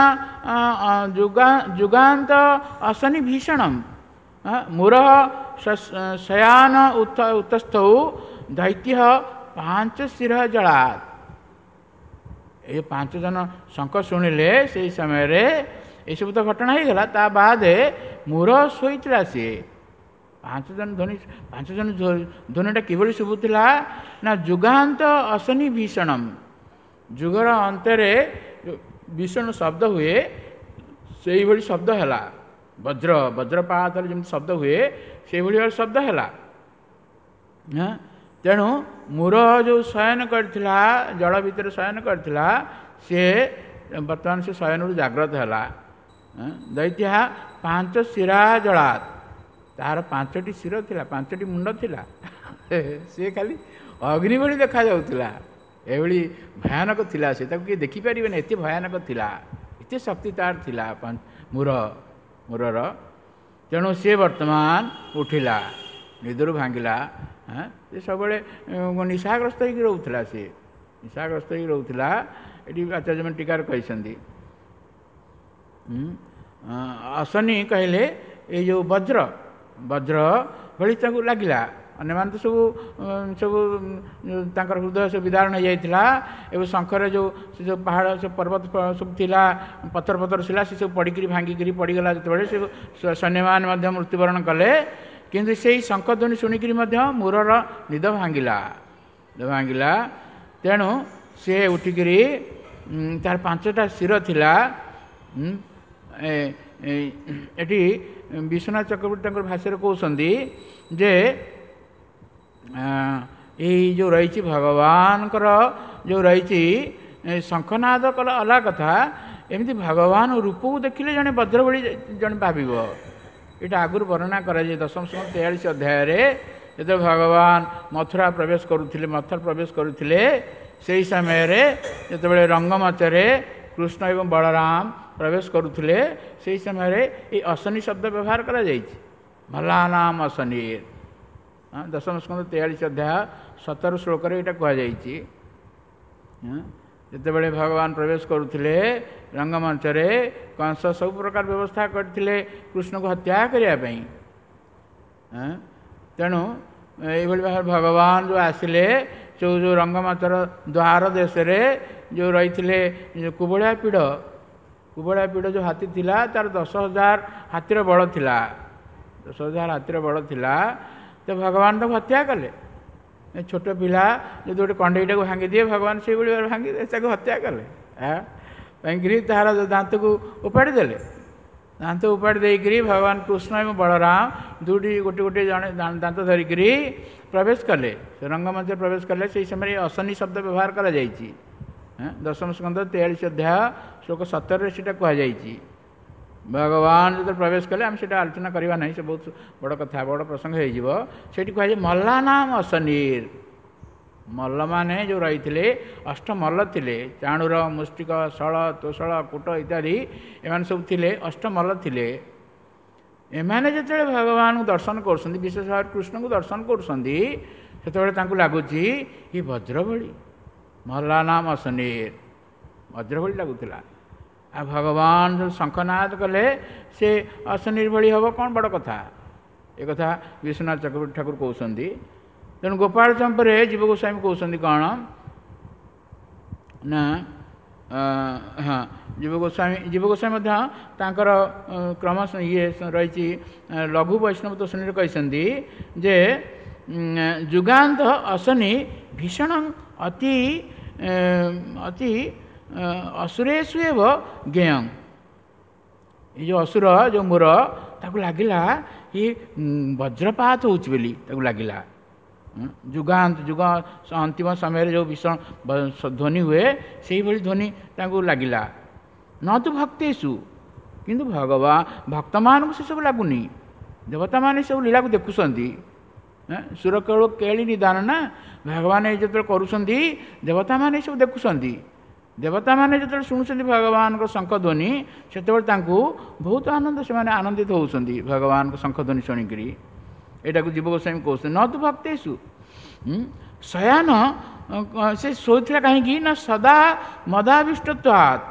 जुगांत असनि भीषणम मुरह शयान उत्तस्थौ दैत्य पांच शिर जलात ये पांच जन शंख शुणिले से समय रे ये सब तो घटना ही गला ता बाद मुरह शोईला सी पांच जन ध्वनिटा किभली शुभुला ना जुगांत असनि भीषणम जुगर अंतरे भीषण शब्द हुए से भली शब्द है वज्र वज्रपात जमी शब्द हुए से भाई शब्द है तेणु मूर जो शयन करथिला जल भितर शयन करथिला से बर्तमान से शयन जाग्रत है दैत्य पांच शिरा जलात तार पांचटी शिर थिला पांचटी मुंड थिला सी खाली अग्नि भली देखा जाउथिला एभली भयानक थिला से किए देखिपारे एत भयानक थिला एत शक्ति तार थिला मूर मूरर ତେଣୁ ସିଏ ବର୍ତ୍ତମାନ ଉଠିଲା, ନିଦରୁ ଭାଙ୍ଗିଲା। ସେ ସବୁବେଳେ ନିଶାଗ୍ରସ୍ତ ହେଇକି ରହୁଥିଲା, ସିଏ ନିଶାଗ୍ରସ୍ତ ହେଇକି ରହୁଥିଲା। ଏଠି ଆଚାର୍ଯ୍ୟମାନେ ଟୀକାରେ କହିଛନ୍ତି ଅଶନି କହିଲେ ଏଇ ଯେଉଁ ବଜ୍ର ଭଳି ତାକୁ ଲାଗିଲା। ଅନ୍ୟମାନେ ତ ସବୁ ତାଙ୍କର ହୃଦୟ ସବୁ ବିଦାରଣ ହେଇଯାଇଥିଲା। ଏବଂ ଶଙ୍ଖରେ ସେ ଯେଉଁ ପାହାଡ଼ ସବୁ ପର୍ବତ ସବୁ ଥିଲା, ପଥର ଥିଲା, ସେ ସବୁ ପଡ଼ିକିରି ଭାଙ୍ଗିକିରି ପଡ଼ିଗଲା। ଯେତେବେଳେ ସେ ସୈନ୍ୟମାନେ ମଧ୍ୟ ମୃତ୍ୟୁବରଣ କଲେ, କିନ୍ତୁ ସେଇ ଶଙ୍ଖ ଧ୍ୱନି ଶୁଣିକିରି ମଧ୍ୟ ମୂରର ନିଦ ଭାଙ୍ଗିଲା। ତେଣୁ ସେ ଉଠିକିରି ତାର 5ଟା ଶିର ଥିଲା। ଏଠି ବିଶ୍ୱନାଥ ଚକ୍ରବର୍ତ୍ତୀ ତାଙ୍କର ଭାଷ୍ୟରେ କହୁଛନ୍ତି ଯେ ଏଇ ଯେଉଁ ରହିଛି ଭଗବାନଙ୍କର ଯେଉଁ ରହିଛି ଶଙ୍ଖନାଦ କଲା ଅଲଗା କଥା, ଏମିତି ଭଗବାନ ରୂପକୁ ଦେଖିଲେ ଜଣେ ବଜ୍ର ଭଳି ଜଣେ ଭାବିବ। ଏଇଟା ଆଗରୁ ବର୍ଣ୍ଣନା କରାଯାଏ ଦଶମ ସ୍କନ୍ଧ 43 ଅଧ୍ୟାୟରେ। ଯେତେବେଳେ ଭଗବାନ ମଥୁରା ପ୍ରବେଶ କରୁଥିଲେ, ସେହି ସମୟରେ ଯେତେବେଳେ ରଙ୍ଗମଞ୍ଚରେ କୃଷ୍ଣ ଏବଂ ବଳରାମ ପ୍ରବେଶ କରୁଥିଲେ, ସେହି ସମୟରେ ଏଇ ଅଶନି ଶବ୍ଦ ବ୍ୟବହାର କରାଯାଇଛି। ମଲ୍ଲାନାମ ଅଶନିର୍, ଦଶମ ସ୍କନ୍ଧ 43 ଅଧ୍ୟାୟ 17 ଶ୍ଲୋକରେ ଏଇଟା କୁହାଯାଇଛି। ଯେତେବେଳେ ଭଗବାନ ପ୍ରବେଶ କରୁଥିଲେ ରଙ୍ଗମଞ୍ଚରେ, କଂସ ସବୁ ପ୍ରକାର ବ୍ୟବସ୍ଥା କରିଥିଲେ କୃଷ୍ଣକୁ ହତ୍ୟା କରିବା ପାଇଁ। ତେଣୁ ଏଇଭଳି ଭାବରେ ଭଗବାନ ଯେଉଁ ଆସିଲେ, ଯେଉଁ ରଙ୍ଗମଞ୍ଚର ଦ୍ୱାର ଦେଶରେ ଯେଉଁ ରହିଥିଲେ କୁବଳିଆ ପିଢ଼ ଯେଉଁ ହାତୀ ଥିଲା, ତାର 10,000 ହାତୀର ବଳ ଥିଲା। 10,000 ହାତୀର ବଳ ଥିଲା। ତ ଭଗବାନ ତାକୁ ହତ୍ୟା କଲେ। ଛୋଟ ପିଲା ଯଦି ଗୋଟେ କଣ୍ଢେଇଟାକୁ ଭାଙ୍ଗିଦିଏ, ଭଗବାନ ସେଇଭଳି ଭାବରେ ଭାଙ୍ଗିଦିଏ, ତାକୁ ହତ୍ୟା କଲେ। କାହିଁକିରି ତାହାର ଦାନ୍ତକୁ ଉପାଡ଼ି ଦେଲେ। ଦାନ୍ତ ଉପାଡ଼ି ଦେଇକରି ଭଗବାନ କୃଷ୍ଣ ଏବଂ ବଳରାମ ଦୁଇଟି ଗୋଟେ ଜଣେ ଦାନ୍ତ ଧରିକିରି ପ୍ରବେଶ କଲେ, ରଙ୍ଗମଞ୍ଚରେ ପ୍ରବେଶ କଲେ। ସେହି ସମୟରେ ଅଶନି ଶବ୍ଦ ବ୍ୟବହାର କରାଯାଇଛି। ଦଶମ ସ୍କନ୍ଧ 43 ଅଧ୍ୟାୟ ଶ୍ଲୋକ 17ରେ ସେଇଟା କୁହାଯାଇଛି। ଭଗବାନ ଯେତେବେଳେ ପ୍ରବେଶ କଲେ, ଆମେ ସେଇଟା ଆଲୋଚନା କରିବା ନାହିଁ, ସେ ବହୁତ ବଡ଼ କଥା, ବଡ଼ ପ୍ରସଙ୍ଗ ହେଇଯିବ। ସେଇଠି କୁହାଯାଏ ମଲ୍ଲାନାମ ଅଶନିର୍। ମଲ୍ଲମାନେ ଯେଉଁ ରହିଥିଲେ, ଅଷ୍ଟମଲ୍ଲ ଥିଲେ। ଚାଣୁର, ମୁଷ୍ଟିକ, ଶଳ, ତୋଷଳ, କୁଟ ଇତ୍ୟାଦି ଏମାନେ ସବୁ ଥିଲେ, ଅଷ୍ଟମଲ୍ଲ ଥିଲେ। ଏମାନେ ଯେତେବେଳେ ଭଗବାନଙ୍କୁ ଦର୍ଶନ କରୁଛନ୍ତି, ବିଶେଷ ଭାବରେ କୃଷ୍ଣଙ୍କୁ ଦର୍ଶନ କରୁଛନ୍ତି, ସେତେବେଳେ ତାଙ୍କୁ ଲାଗୁଛି ଏ ବଜ୍ର ଭଳି। ମଲ୍ଲାନାମ ଅଶନିର୍, ବଜ୍ର ଭଳି ଲାଗୁଥିଲା। ଆଉ ଭଗବାନ ଯେଉଁ ଶଙ୍ଖନାଦ କଲେ, ସେ ଅଶନିର୍ ଭଳି ହେବ, କ'ଣ ବଡ଼ କଥା? ଏକଥା ବିଶ୍ୱନାଥ ଚକ୍ରବର୍ତ୍ତୀ ଠାକୁର କହୁଛନ୍ତି। ତେଣୁ ଗୋପାଳ ଚମ୍ପରେ ଜୀବ ଗୋସ୍ୱାମୀ କହୁଛନ୍ତି କ'ଣ ନା, ଜୀବ ଗୋସ୍ୱାମୀ ମଧ୍ୟ ତାଙ୍କର କ୍ରମଶ ରହିଛି ଲଘୁ ବୈଷ୍ଣବ ତୋଷଣୀରେ କହିଛନ୍ତି ଯେ ଯୁଗାନ୍ତ ଅଶନି ଭୀଷଣ ଅତି ଅସୁରେଷୁ ଏବ ଜ୍ଞେୟଂ। ଏ ଯେଉଁ ଅସୁର ଯେଉଁ ମୂର, ତାକୁ ଲାଗିଲା ଏ ବଜ୍ରପାତ ହେଉଛି ବୋଲି ତାକୁ ଲାଗିଲା। ଯୁଗ ଅନ୍ତିମ ସମୟରେ ଯେଉଁ ଭୀଷଣ ଧ୍ୱନି ହୁଏ, ସେଇଭଳି ଧ୍ୱନି ତାଙ୍କୁ ଲାଗିଲା। ନ ତୁ ଭକ୍ତେଷୁ, କିନ୍ତୁ ଭକ୍ତମାନଙ୍କୁ ସେସବୁ ଲାଗୁନି। ଦେବତାମାନେ ସବୁ ଲୀଳାକୁ ଦେଖୁଛନ୍ତି। ସୁର କେଳି ନିଦାନ ନା, ଭଗବାନ ଏ ଯେତେବେଳେ କରୁଛନ୍ତି, ଦେବତାମାନେ ଏସବୁ ଦେଖୁଛନ୍ତି। ଦେବତାମାନେ ଯେତେବେଳେ ଶୁଣୁଛନ୍ତି ଭଗବାନଙ୍କ ଶଙ୍ଖ ଧ୍ୱନି, ସେତେବେଳେ ତାଙ୍କୁ ବହୁତ ଆନନ୍ଦ, ସେମାନେ ଆନନ୍ଦିତ ହେଉଛନ୍ତି ଭଗବାନଙ୍କ ଶଙ୍ଖ ଧ୍ୱନି ଶୁଣିକିରି। ଏଇଟାକୁ ଜୀବ ଗୋସ୍ୱାମୀ କହୁଛନ୍ତି। ନ ତୁ ଭକ୍ତେଷୁ, ଶୟାନ ସେ ଶୋଇଥିଲା କାହିଁକି ନା ସଦା ମଦାବିଷ୍ଟତ୍ୱାତ୍,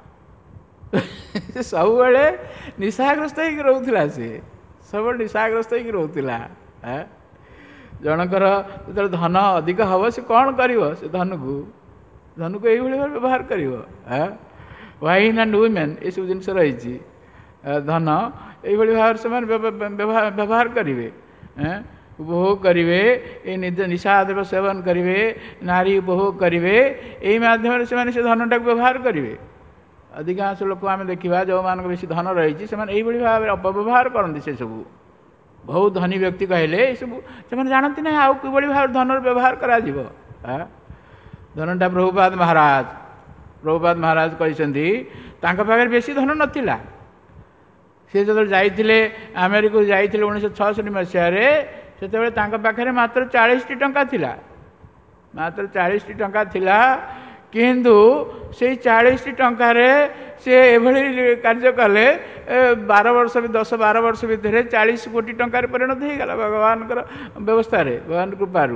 ସେ ସବୁବେଳେ ନିଶାଗ୍ରସ୍ତ ହେଇକି ରହୁଥିଲା। ସେ ସବୁବେଳେ ନିଶାଗ୍ରସ୍ତ ହେଇକି ରହୁଥିଲା। ଜଣଙ୍କର ଯେତେବେଳେ ଧନ ଅଧିକ ହେବ, ସେ କ'ଣ କରିବ? ସେ ଧନକୁ ଏଇଭଳି ଭାବେ ବ୍ୟବହାର କରିବ। ୱାଇନ୍ ଆଣ୍ଡ ୱିମେନ୍ ଏସବୁ ଜିନିଷ ରହିଛି। ଧନ ଏଇଭଳି ଭାବରେ ସେମାନେ ବ୍ୟବହାର କରିବେ, ଉପଭୋଗ କରିବେ, ଏ ନିଶାଦ୍ରବ୍ୟ ସେବନ କରିବେ, ନାରୀ ଉପଭୋଗ କରିବେ। ଏଇ ମାଧ୍ୟମରେ ସେମାନେ ସେ ଧନଟାକୁ ବ୍ୟବହାର କରିବେ। ଅଧିକାଂଶ ଲୋକ ଆମେ ଦେଖିବା, ଯେଉଁମାନଙ୍କ ବେଶୀ ଧନ ରହିଛି, ସେମାନେ ଏଇଭଳି ଭାବରେ ଅପବ୍ୟବହାର କରନ୍ତି। ସେସବୁ ବହୁତ ଧନୀ ବ୍ୟକ୍ତି କହିଲେ ଏସବୁ ସେମାନେ ଜାଣନ୍ତି ନାହିଁ ଆଉ କିଭଳି ଭାବରେ ଧନର ବ୍ୟବହାର କରାଯିବ। ଧନଟା ପ୍ରଭୁପାଦ ମହାରାଜ କହିଛନ୍ତି, ତାଙ୍କ ପାଖରେ ବେଶୀ ଧନ ନଥିଲା। ସେ ଯେତେବେଳେ ଯାଇଥିଲେ ଆମେରିକାକୁ ଯାଇଥିଲେ 1966 ମସିହାରେ, ସେତେବେଳେ ତାଙ୍କ ପାଖରେ ମାତ୍ର 40ଟି ଟଙ୍କା ଥିଲା। ମାତ୍ର 40ଟି ଟଙ୍କା ଥିଲା। କିନ୍ତୁ ସେଇ 40ଟି ଟଙ୍କାରେ ସେ ଏଭଳି କାର୍ଯ୍ୟ କଲେ 10-12 ବର୍ଷ ଭିତରେ 40 କୋଟି ଟଙ୍କାରେ ପରିଣତ ହେଇଗଲା ଭଗବାନଙ୍କର ବ୍ୟବସ୍ଥାରେ, ଭଗବାନ କୃପାରୁ।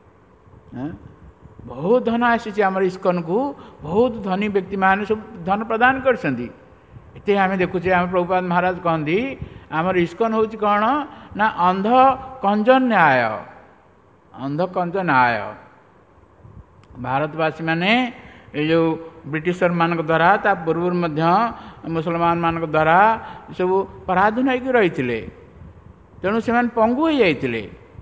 ବହୁତ ଧନ ଆସିଛି ଆମର ଇସ୍କନକୁ, ବହୁତ ଧନୀ ବ୍ୟକ୍ତିମାନେ ସବୁ ଧନ ପ୍ରଦାନ କରିଛନ୍ତି। ଏତେ ଆମେ ଦେଖୁଛେ, ଆମ ପ୍ରଭୁପାଦ ମହାରାଜ କହନ୍ତି ଆମର ଇସ୍କନ ହେଉଛି କ'ଣ ନା ଅନ୍ଧ କଞ୍ଜ ନ୍ୟାୟ, ଅନ୍ଧ କଞ୍ଜ ନ୍ୟାୟ। ଭାରତବାସୀମାନେ ଏ ଯେଉଁ ବ୍ରିଟିଶର ମାନଙ୍କ ଦ୍ୱାରା ତା ପୂର୍ବରୁ ମଧ୍ୟ ମୁସଲମାନ ମାନଙ୍କ ଦ୍ୱାରା ସବୁ ପରାଧୀନ ହୋଇକି ରହିଥିଲେ, ତେଣୁ ସେମାନେ ପଙ୍ଗୁ ହୋଇଯାଇଥିଲେ।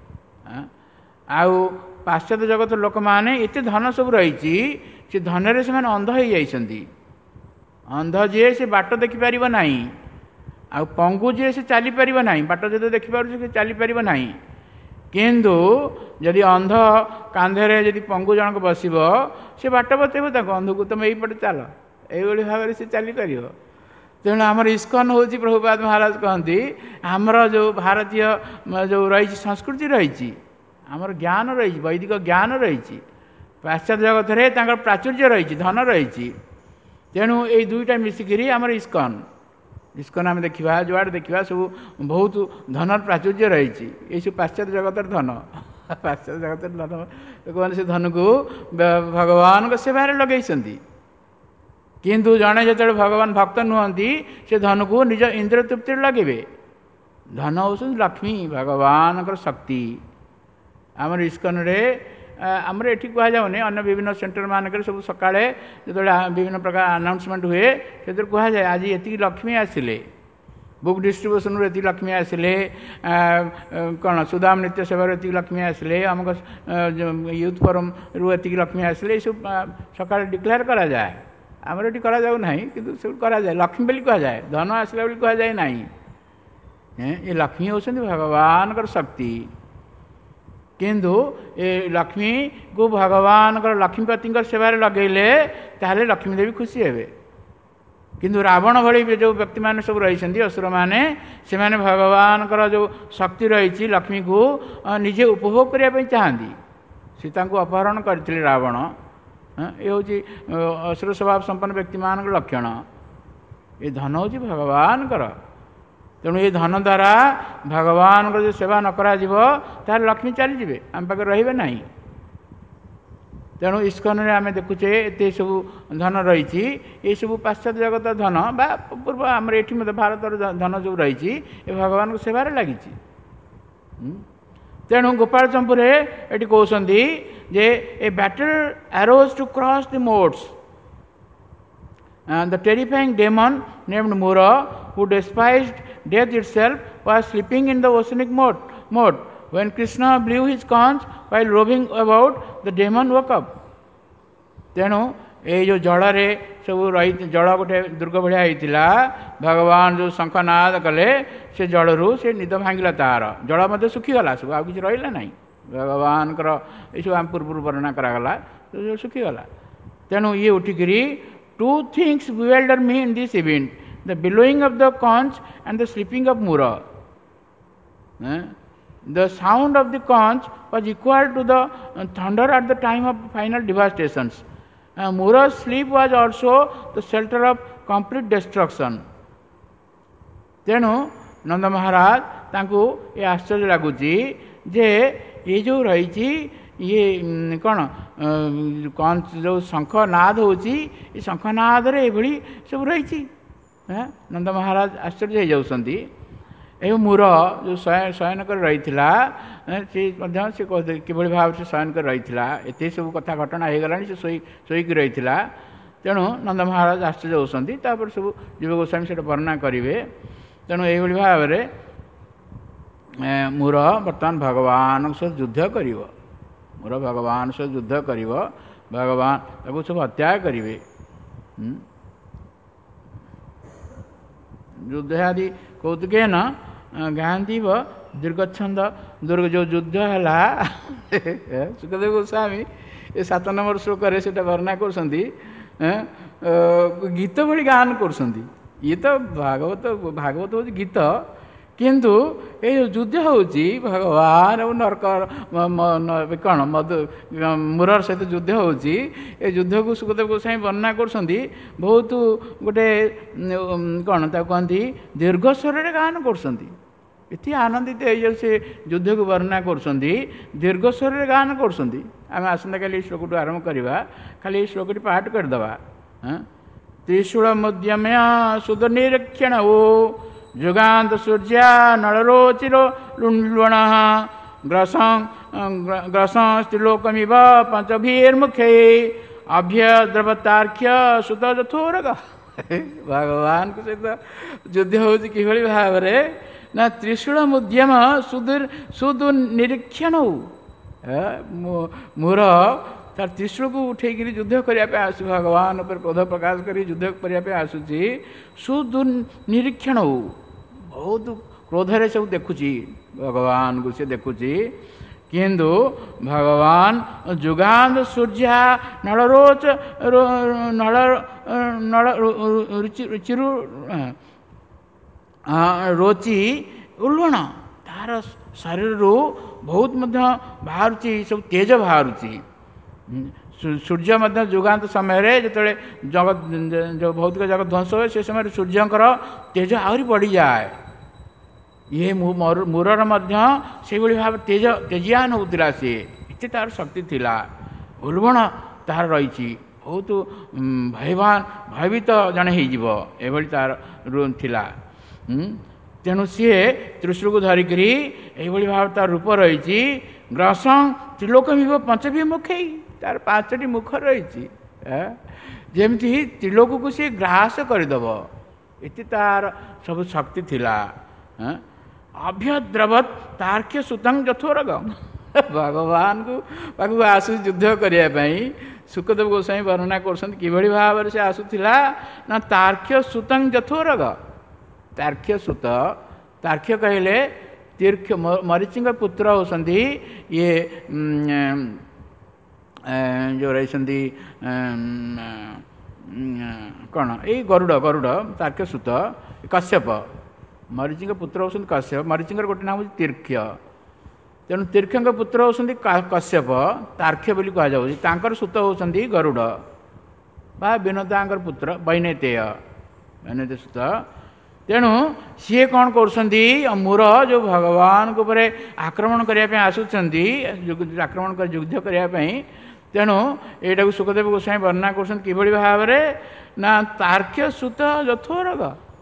ଆଉ ପାଶ୍ଚାତ୍ୟ ଜଗତର ଲୋକମାନେ ଏତେ ଧନ ସବୁ ରହିଛି, ସେ ଧନରେ ସେମାନେ ଅନ୍ଧ ହୋଇଯାଇଛନ୍ତି। ଅନ୍ଧ ଯିଏ ସେ ବାଟ ଦେଖିପାରିବ ନାହିଁ, ଆଉ ପଙ୍ଗୁ ଯିଏ ସେ ଚାଲିପାରିବ ନାହିଁ। ବାଟ ଯଦି ଦେଖିପାରୁଛି ସେ ଚାଲିପାରିବ ନାହିଁ, କିନ୍ତୁ ଯଦି ଅନ୍ଧ କାନ୍ଧରେ ଯଦି ପଙ୍ଗୁ ଜଣକ ବସିବ, ସେ ବାଟ ବତେଇବ ତାକୁ, ଅନ୍ଧକୁ ତମେ ଏଇପଟେ ଚାଲ, ଏଇଭଳି ଭାବରେ ସେ ଚାଲିପାରିବ। ତେଣୁ ଆମର ଇସ୍କନ ହେଉଛି, ପ୍ରଭୁପାଦ ମହାରାଜ କହନ୍ତି ଆମର ଯେଉଁ ଭାରତୀୟ ଯେଉଁ ରହିଛି ସଂସ୍କୃତି ରହିଛି, ଆମର ଜ୍ଞାନ ରହିଛି, ବୈଦିକ ଜ୍ଞାନ ରହିଛି, ପାଶ୍ଚାତ୍ୟ ଜଗତରେ ତାଙ୍କର ପ୍ରାଚୁର୍ଯ୍ୟ ରହିଛି, ଧନ ରହିଛି। ତେଣୁ ଏଇ ଦୁଇଟା ମିଶିକିରି ଆମର ଇସ୍କନ। ଇସ୍କନ ଆମେ ଦେଖିବା, ଯୁଆଡ଼େ ଦେଖିବା ସବୁ ବହୁତ ଧନର ପ୍ରାଚୁର୍ଯ୍ୟ ରହିଛି। ଏଇସବୁ ପାଶ୍ଚାତ୍ୟ ଜଗତର ଧନ, ପାଶ୍ଚାତ୍ୟ ଜଗତର ଧନ, ଲୋକମାନେ ସେ ଧନକୁ ଭଗବାନଙ୍କ ସେବାରେ ଲଗେଇଛନ୍ତି। କିନ୍ତୁ ଜଣେ ଯେତେବେଳେ ଭଗବାନ ଭକ୍ତ ନୁହନ୍ତି, ସେ ଧନକୁ ନିଜ ଇନ୍ଦ୍ରିୟ ତୃପ୍ତିରେ ଲଗେଇବେ। ଧନ ହେଉଛନ୍ତି ଲକ୍ଷ୍ମୀ, ଭଗବାନଙ୍କର ଶକ୍ତି। ଆମର ଇସ୍କନରେ, ଆମର ଏଠି କୁହାଯାଉନି, ଅନ୍ୟ ବିଭିନ୍ନ ସେଣ୍ଟର ମାନଙ୍କରେ ସବୁ ସକାଳେ ଯେତେବେଳେ ବିଭିନ୍ନ ପ୍ରକାର ଆନାଉନ୍ସମେଣ୍ଟ ହୁଏ, ସେଥିରେ କୁହାଯାଏ ଆଜି ଏତିକି ଲକ୍ଷ୍ମୀ ଆସିଲେ, ବୁକ୍ ଡିଷ୍ଟ୍ରିବ୍ୟୁସନରୁ ଏତିକି ଲକ୍ଷ୍ମୀ ଆସିଲେ, କ'ଣ ସୁଦାମ ନୃତ୍ୟ ସେବାରୁ ଏତିକି ଲକ୍ଷ୍ମୀ ଆସିଲେ, ଆମକୁ ୟୁଥ୍ ଫୋରମରୁ ଏତିକି ଲକ୍ଷ୍ମୀ ଆସିଲେ, ଏସବୁ ସକାଳେ ଡିକ୍ଲେୟାର କରାଯାଏ। ଆମର ଏଠି କରାଯାଉ ନାହିଁ, କିନ୍ତୁ ସବୁ କରାଯାଏ, ଲକ୍ଷ୍ମୀ ବୋଲି କୁହାଯାଏ, ଧନ ଆସିଲା ବୋଲି କୁହାଯାଏ ନାହିଁ। ଏ ଲକ୍ଷ୍ମୀ ହେଉଛନ୍ତି ଭଗବାନଙ୍କର ଶକ୍ତି। କିନ୍ତୁ ଏ ଲକ୍ଷ୍ମୀକୁ ଭଗବାନଙ୍କର ଲକ୍ଷ୍ମୀପତିଙ୍କର ସେବାରେ ଲଗେଇଲେ ତାହେଲେ ଲକ୍ଷ୍ମୀ ଦେବୀ ଖୁସି ହେବେ। କିନ୍ତୁ ରାବଣ ଭଳି ଯେଉଁ ବ୍ୟକ୍ତିମାନେ ସବୁ ରହିଛନ୍ତି, ଅସୁରମାନେ, ସେମାନେ ଭଗବାନଙ୍କର ଯେଉଁ ଶକ୍ତି ରହିଛି ଲକ୍ଷ୍ମୀକୁ ନିଜେ ଉପଭୋଗ କରିବା ପାଇଁ ଚାହାନ୍ତି। ସୀତାଙ୍କୁ ଅପହରଣ କରିଥିଲେ ରାବଣ। ଏ ହେଉଛି ଅସୁର ସ୍ୱଭାବ ସମ୍ପନ୍ନ ବ୍ୟକ୍ତିମାନଙ୍କର ଲକ୍ଷଣ। ଏ ଧନ ହେଉଛି ଭଗବାନଙ୍କର। ତେଣୁ ଏ ଧନ ଦ୍ୱାରା ଭଗବାନଙ୍କର ଯଦି ସେବା ନ କରାଯିବ, ତାହେଲେ ଲକ୍ଷ୍ମୀ ଚାଲିଯିବେ, ଆମ ପାଖରେ ରହିବେ ନାହିଁ। ତେଣୁ ଇସ୍କନରେ ଆମେ ଦେଖୁଛେ ଏତେ ସବୁ ଧନ ରହିଛି। ଏସବୁ ପାଶ୍ଚାତ୍ୟ ଜଗତ ଧନ ବା ପୂର୍ବ ଆମର ଏଠି ମଧ୍ୟ ଭାରତର ଧନ ଯେଉଁ ରହିଛି, ଏ ଭଗବାନଙ୍କ ସେବାରେ ଲାଗିଛି। ତେଣୁ ଗୋପାଳଚମ୍ପୁରେ ଏଠି କହୁଛନ୍ତି ଯେ ଏ battle arrows to cross the moats, the terrifying demon named Mura, who despised death itself, was sleeping in the oceanic moat. When Krishna blew his conch while roving about, the demon woke up. ତେଣୁ ଏଇ ଯେଉଁ ଜଳରେ ସବୁ ରହି, ଜଳ ଗୋଟେ ଦୁର୍ଗ ଭଳିଆ ହେଇଥିଲା, ଭଗବାନ ଯେଉଁ ଶଙ୍ଖନାଦ କଲେ, ସେ ଜଳରୁ ସେ ନିଦ ଭାଙ୍ଗିଲା, ତାହାର ଜଳ ମଧ୍ୟ ଶୁଖିଗଲା, ସବୁ ଆଉ କିଛି ରହିଲା ନାହିଁ। ଭଗବାନଙ୍କର ଏସବୁ ଆମ ପୂର୍ବରୁ ବର୍ଣ୍ଣନା କରାଗଲା, ଶୁଖିଗଲା। ତେଣୁ ଇଏ ଉଠିକିରି two things bewilder me in this event, the billowing of the conch and the sleeping of Mura. The sound of the conch was equal to the thunder at the time of final devastations. Mura's sleep was also the shelter of complete destruction. ତେଣୁ ନନ୍ଦ ମହାରାଜ ତାଙ୍କୁ ଏ ଆଶ୍ଚର୍ଯ୍ୟ ଲାଗୁଛି ଯେ ଏ ଯେଉଁ ରହିଛି ଇଏ କ'ଣ ଯେଉଁ ଶଙ୍ଖନାଦ ହେଉଛି, ଏ ଶଙ୍ଖନାଦରେ ଏଭଳି ସବୁ ରହିଛି। ନନ୍ଦ ମହାରାଜ ଆଶ୍ଚର୍ଯ୍ୟ ହେଇଯାଉଛନ୍ତି। ଏ ମୂର ଯେଉଁ ଶୟନ କରି ରହିଥିଲା, ସେ ମଧ୍ୟ ସେ କିଭଳି ଭାବରେ ସେ ଶୟନ କରି ରହିଥିଲା, ଏତେ ସବୁ କଥା ଘଟଣା ହେଇଗଲାଣି, ସେ ଶୋଇକି ରହିଥିଲା। ତେଣୁ ନନ୍ଦ ମହାରାଜ ଆଶ୍ଚର୍ଯ୍ୟ ହେଉଛନ୍ତି। ତାପରେ ସବୁ ଜୀବ ଗୋସ୍ୱାମୀ ସେଟା ବର୍ଣ୍ଣନା କରିବେ। ତେଣୁ ଏଇଭଳି ଭାବରେ ମୂର ବର୍ତ୍ତମାନ ଭଗବାନଙ୍କ ସହ ଯୁଦ୍ଧ କରିବ। ମୂର ଭଗବାନ ସହ ଯୁଦ୍ଧ କରିବ, ଭଗବାନ ତାକୁ ସବୁ ହତ୍ୟା କରିବେ। ଯୁଦ୍ଧ ଆଦି କୌତୁକେନ ଗାନ୍ଧୀବ ଦୀର୍ଘଚ୍ଛନ୍ଦ ଯେଉଁ ଯୁଦ୍ଧ ହେଲା, ସୁଖଦେବ ଗୋସ୍ୱାମୀ ଏ 7 ନମ୍ବର ଶ୍ଲୋକରେ ସେଟା ବର୍ଣ୍ଣନା କରୁଛନ୍ତି। ଗୀତ ଭଳି ଗାନ କରୁଛନ୍ତି। ଇଏ ତ ଭାଗବତ ହେଉଛି ଗୀତ, କିନ୍ତୁ ଏ ଯୁଦ୍ଧ ହେଉଛି ଭଗବାନ ଏବଂ ନରକ କ'ଣ ମୂରର ସହିତ ଯୁଦ୍ଧ ହେଉଛି। ଏ ଯୁଦ୍ଧକୁ ସୁଖଦେବ ଗୋସ୍ୱାମୀ ବର୍ଣ୍ଣନା କରୁଛନ୍ତି ବହୁତ ଗୋଟେ କ'ଣ ତାକୁ କହନ୍ତି ଦୀର୍ଘ ସ୍ୱରରେ ଗାନ କରୁଛନ୍ତି। ଏତେ ଆନନ୍ଦିତ ହେଇଯାଉ ସେ ଯୁଦ୍ଧକୁ ବର୍ଣ୍ଣନା କରୁଛନ୍ତି, ଦୀର୍ଘ ସ୍ୱରରେ ଗାନ କରୁଛନ୍ତି। ଆମେ ଆସନ୍ତାକାଲି ଏଇ ଶ୍ଲୋକଠୁ ଆରମ୍ଭ କରିବା, ଖାଲି ଏଇ ଶ୍ଲୋକଟି ପାଠ କରିଦେବା। ତ୍ରିଶୂଳ ମୁଦ୍ୟମ୍ୟ ସୁଦନିରୀକ୍ଷଣ ଓ ଯୁଗାନ୍ତ ସୂର୍ଯ୍ୟା ନଳରୋଚିର ଲୁଣ ଗ୍ରସଂ ସ୍ତ୍ରୀଲୋକମିବ ପଞ୍ଚଭୀର୍ମୁଖେ ଅଭ୍ୟଦ୍ରବତାର୍କ୍ଷ ସୁତ ଯଥୋରଗ। ଭଗବାନଙ୍କ ସହିତ ଯୁଦ୍ଧ ହେଉଛି କିଭଳି ଭାବରେ ନା ତ୍ରିଶୂଳ ମୁଦ୍ୟମ ସୁଦୁନିରୀକ୍ଷଣ ମୋର ତାର ତ୍ରିଶୂଳକୁ ଉଠେଇକିରି ଯୁଦ୍ଧ କରିବା ପାଇଁ ଆସୁଛି, ଭଗବାନ ଉପରେ କ୍ରୋଧ ପ୍ରକାଶ କରି ଯୁଦ୍ଧ କରିବା ପାଇଁ ଆସୁଛି। ସୁଦୁନିରୀକ୍ଷଣ ବହୁତ କ୍ରୋଧରେ ସବୁ ଦେଖୁଛି, ଭଗବାନଙ୍କୁ ସେ ଦେଖୁଛି। କିନ୍ତୁ ଭଗବାନ ଯୁଗାନ୍ତ ସୂର୍ଯ୍ୟା ନଳରୋଚ ନଳ ଚିରୁ ରୋଚି ଉଲ୍ବଣ ତାହାର ଶରୀରରୁ ବହୁତ ମଧ୍ୟ ବାହାରୁଛି, ସବୁ ତେଜ ବାହାରୁଛି। ସୂର୍ଯ୍ୟ ମଧ୍ୟ ଯୁଗାନ୍ତ ସମୟରେ ଯେତେବେଳେ ଯେଉଁ ଭୌତିକ ଜଗତ ଧ୍ୱଂସ ହୁଏ ସେ ସମୟରେ ସୂର୍ଯ୍ୟଙ୍କର ତେଜ ଆହୁରି ବଢ଼ିଯାଏ। ଇଏ ମୂରର ମଧ୍ୟ ସେଇଭଳି ଭାବରେ ତେଜିଆନ ହେଉଥିଲା, ସିଏ ଏତେ ତାର ଶକ୍ତି ଥିଲା, ଉଲ୍ବଣ ତାହାର ରହିଛି, ବହୁତ ଭୟଭୀତ ଜଣେ ହେଇଯିବ ଏଭଳି ତାର ଥିଲା। ତେଣୁ ସିଏ ତ୍ରିଶୂଳକୁ ଧରିକିରି ଏଇଭଳି ଭାବରେ ତାର ରୂପ ରହିଛି। ଗ୍ରସଂ ତ୍ରିଲୋକମିବ ପଞ୍ଚଭୀର୍ମୁଖେ ତାର 5ଟି ମୁଖ ରହିଛି, ଯେମିତି ତ୍ରିଲୋକକୁ ସିଏ ଗ୍ରାସ କରିଦେବ, ଏତେ ତାର ସବୁ ଶକ୍ତି ଥିଲା। ଅଭ୍ୟଦ୍ରବତ୍ ତାର୍କ୍ଷ୍ୟ ସୁତଂ ଯଥୋରଗ ଭଗବାନଙ୍କୁ ପାଖକୁ ଆସୁଛି ଯୁଦ୍ଧ କରିବା ପାଇଁ। ସୁଖଦେବ ଗୋସ୍ୱାମୀ ବର୍ଣ୍ଣନା କରୁଛନ୍ତି କିଭଳି ଭାବରେ ସେ ଆସୁଥିଲା ନା ତାର୍କ୍ଷ୍ୟ ସୁତଂ ଯଥୋରଗ। ତାର୍କ୍ଷ୍ୟ ସୁତ, ତାର୍କ୍ଷ୍ୟ କହିଲେ ତୀର୍କ୍ଷ ମରିଚିଙ୍କ ପୁତ୍ର ହେଉଛନ୍ତି ଇଏ ଯେଉଁ ରହିଛନ୍ତି କ'ଣ ଏଇ ଗରୁଡ଼ ତାର୍କ୍ଷ୍ୟ ସୁତ କଶ୍ୟପ, ମରିଚିଙ୍କ ପୁତ୍ର ହେଉଛନ୍ତି କଶ୍ୟପ, ମରିଚିଙ୍କର ଗୋଟେ ନାମ ହେଉଛି ତୀର୍କ୍ଷ। ତେଣୁ ତୀର୍କ୍ଷଙ୍କ ପୁତ୍ର ହେଉଛନ୍ତି କଶ୍ୟପ, ତାର୍କ୍ଷ୍ୟ ବୋଲି କୁହାଯାଉଛି। ତାଙ୍କର ସୁତ ହେଉଛନ୍ତି ଗରୁଡ଼ ବା ବିନତାଙ୍କର ପୁତ୍ର ବୈନେତେୟ ସୁତ। ତେଣୁ ସିଏ କ'ଣ କରୁଛନ୍ତି, ମୂର ଯେଉଁ ଭଗବାନଙ୍କ ଉପରେ ଆକ୍ରମଣ କରିବା ପାଇଁ ଆସୁଛନ୍ତି, ଆକ୍ରମଣ କରି ଯୁଦ୍ଧ କରିବା ପାଇଁ। ତେଣୁ ଏଇଟାକୁ ସୁଖଦେବ ଗୋସ୍ୱାମୀ ବର୍ଣ୍ଣନା କରୁଛନ୍ତି କିଭଳି ଭାବରେ ନା ତାର୍କ୍ଷ୍ୟ ସୁତ ଯଥୋରଗ।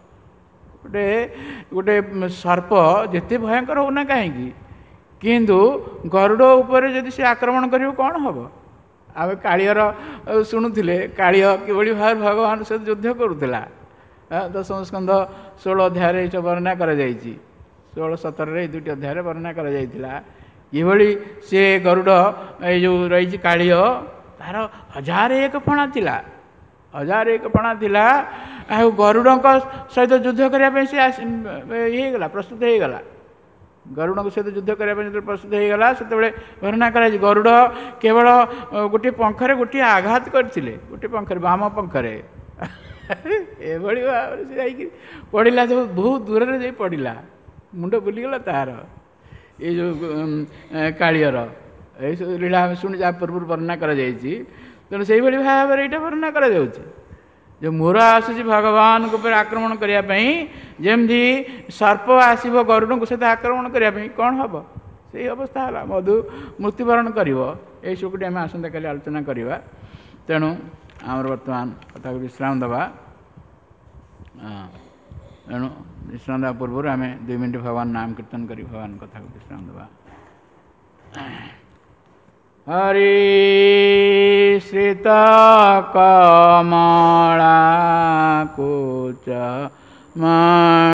ଗୋଟେ ସର୍ପ ଯେତେ ଭୟଙ୍କର ହେଉନା କାହିଁକି, କିନ୍ତୁ ଗରୁଡ଼ ଉପରେ ଯଦି ସେ ଆକ୍ରମଣ କରିବ କ'ଣ ହେବ? ଆମେ କାଳିଅର ଶୁଣୁଥିଲେ, କାଳିଅ କିଭଳି ଭାବରେ ଭଗବାନ ସହିତ ଯୁଦ୍ଧ କରୁଥିଲା। ଦଶମ ସ୍କନ୍ଧ 16 ଅଧ୍ୟାୟରେ ଏସବୁ ବର୍ଣ୍ଣନା କରାଯାଇଛି। 16-17ରେ ଏଇ 2ଟି ଅଧ୍ୟାୟରେ ବର୍ଣ୍ଣନା କରାଯାଇଥିଲା। କିଭଳି ସେ ଗରୁଡ଼ ଏଇ ଯେଉଁ ରହିଛି କାଳିଅ, ତାର 1001 ଫଣା ଥିଲା, 1001 ଫଣା ଥିଲା। ଆଉ ଗରୁଡ଼ଙ୍କ ସହିତ ଯୁଦ୍ଧ କରିବା ପାଇଁ ସେ ହେଇଗଲା, ପ୍ରସ୍ତୁତ ହେଇଗଲା। ଗରୁଡ଼ଙ୍କ ସହିତ ଯୁଦ୍ଧ କରିବା ପାଇଁ ଯେତେବେଳେ ପ୍ରସ୍ତୁତ ହେଇଗଲା, ସେତେବେଳେ ବର୍ଣ୍ଣନା କରାଯାଇଛି ଗରୁଡ଼ କେବଳ ଗୋଟିଏ ପଙ୍ଖରେ ଗୋଟିଏ ଆଘାତ କରିଥିଲେ, ଗୋଟିଏ ପଙ୍ଖରେ, ବାମ ପଙ୍ଖରେ। ଏଭଳି ଭାବରେ ସେ ଯାଇକି ପଡ଼ିଲା, ସବୁ ବହୁତ ଦୂରରେ ଯାଇ ପଡ଼ିଲା, ମୁଣ୍ଡ ବୁଲିଗଲା ତାହାର, ଏଇ ଯେଉଁ କାଳିଅର। ଏଇସବୁ ଲୀଳା ଆମେ ଶୁଣି ଯାହା ପୂର୍ବରୁ ବର୍ଣ୍ଣନା କରାଯାଇଛି। ତେଣୁ ସେଇଭଳି ଭାବରେ ଏଇଟା ବର୍ଣ୍ଣନା କରାଯାଉଛି ଯେ ମୂର ଆସୁଛି ଭଗବାନଙ୍କ ଉପରେ ଆକ୍ରମଣ କରିବା ପାଇଁ, ଯେମିତି ସର୍ପ ଆସିବ ଗରୁଡ଼ଙ୍କ ସହିତ ଆକ୍ରମଣ କରିବା ପାଇଁ, କ'ଣ ହେବ? ସେଇ ଅବସ୍ଥା ହେଲା, ମୃତ୍ୟୁବରଣ କରିବ। ଏଇ ସବୁଟି ଆମେ ଆସନ୍ତାକାଲି ଆଲୋଚନା କରିବା। ତେଣୁ ଆମର ବର୍ତ୍ତମାନ କଥାକୁ ବିଶ୍ରାମ ଦେବା। ତେଣୁ ବିଶ୍ରାମ ଦେବା ପୂର୍ବରୁ ଆମେ 2 ମିନିଟ୍ ଭଗବାନ ନାମ କୀର୍ତ୍ତନ କରି ଭଗବାନ କଥାକୁ ବିଶ୍ରାମ ଦେବା। ହରି ଶ୍ରିତ କମଳା କୁଚ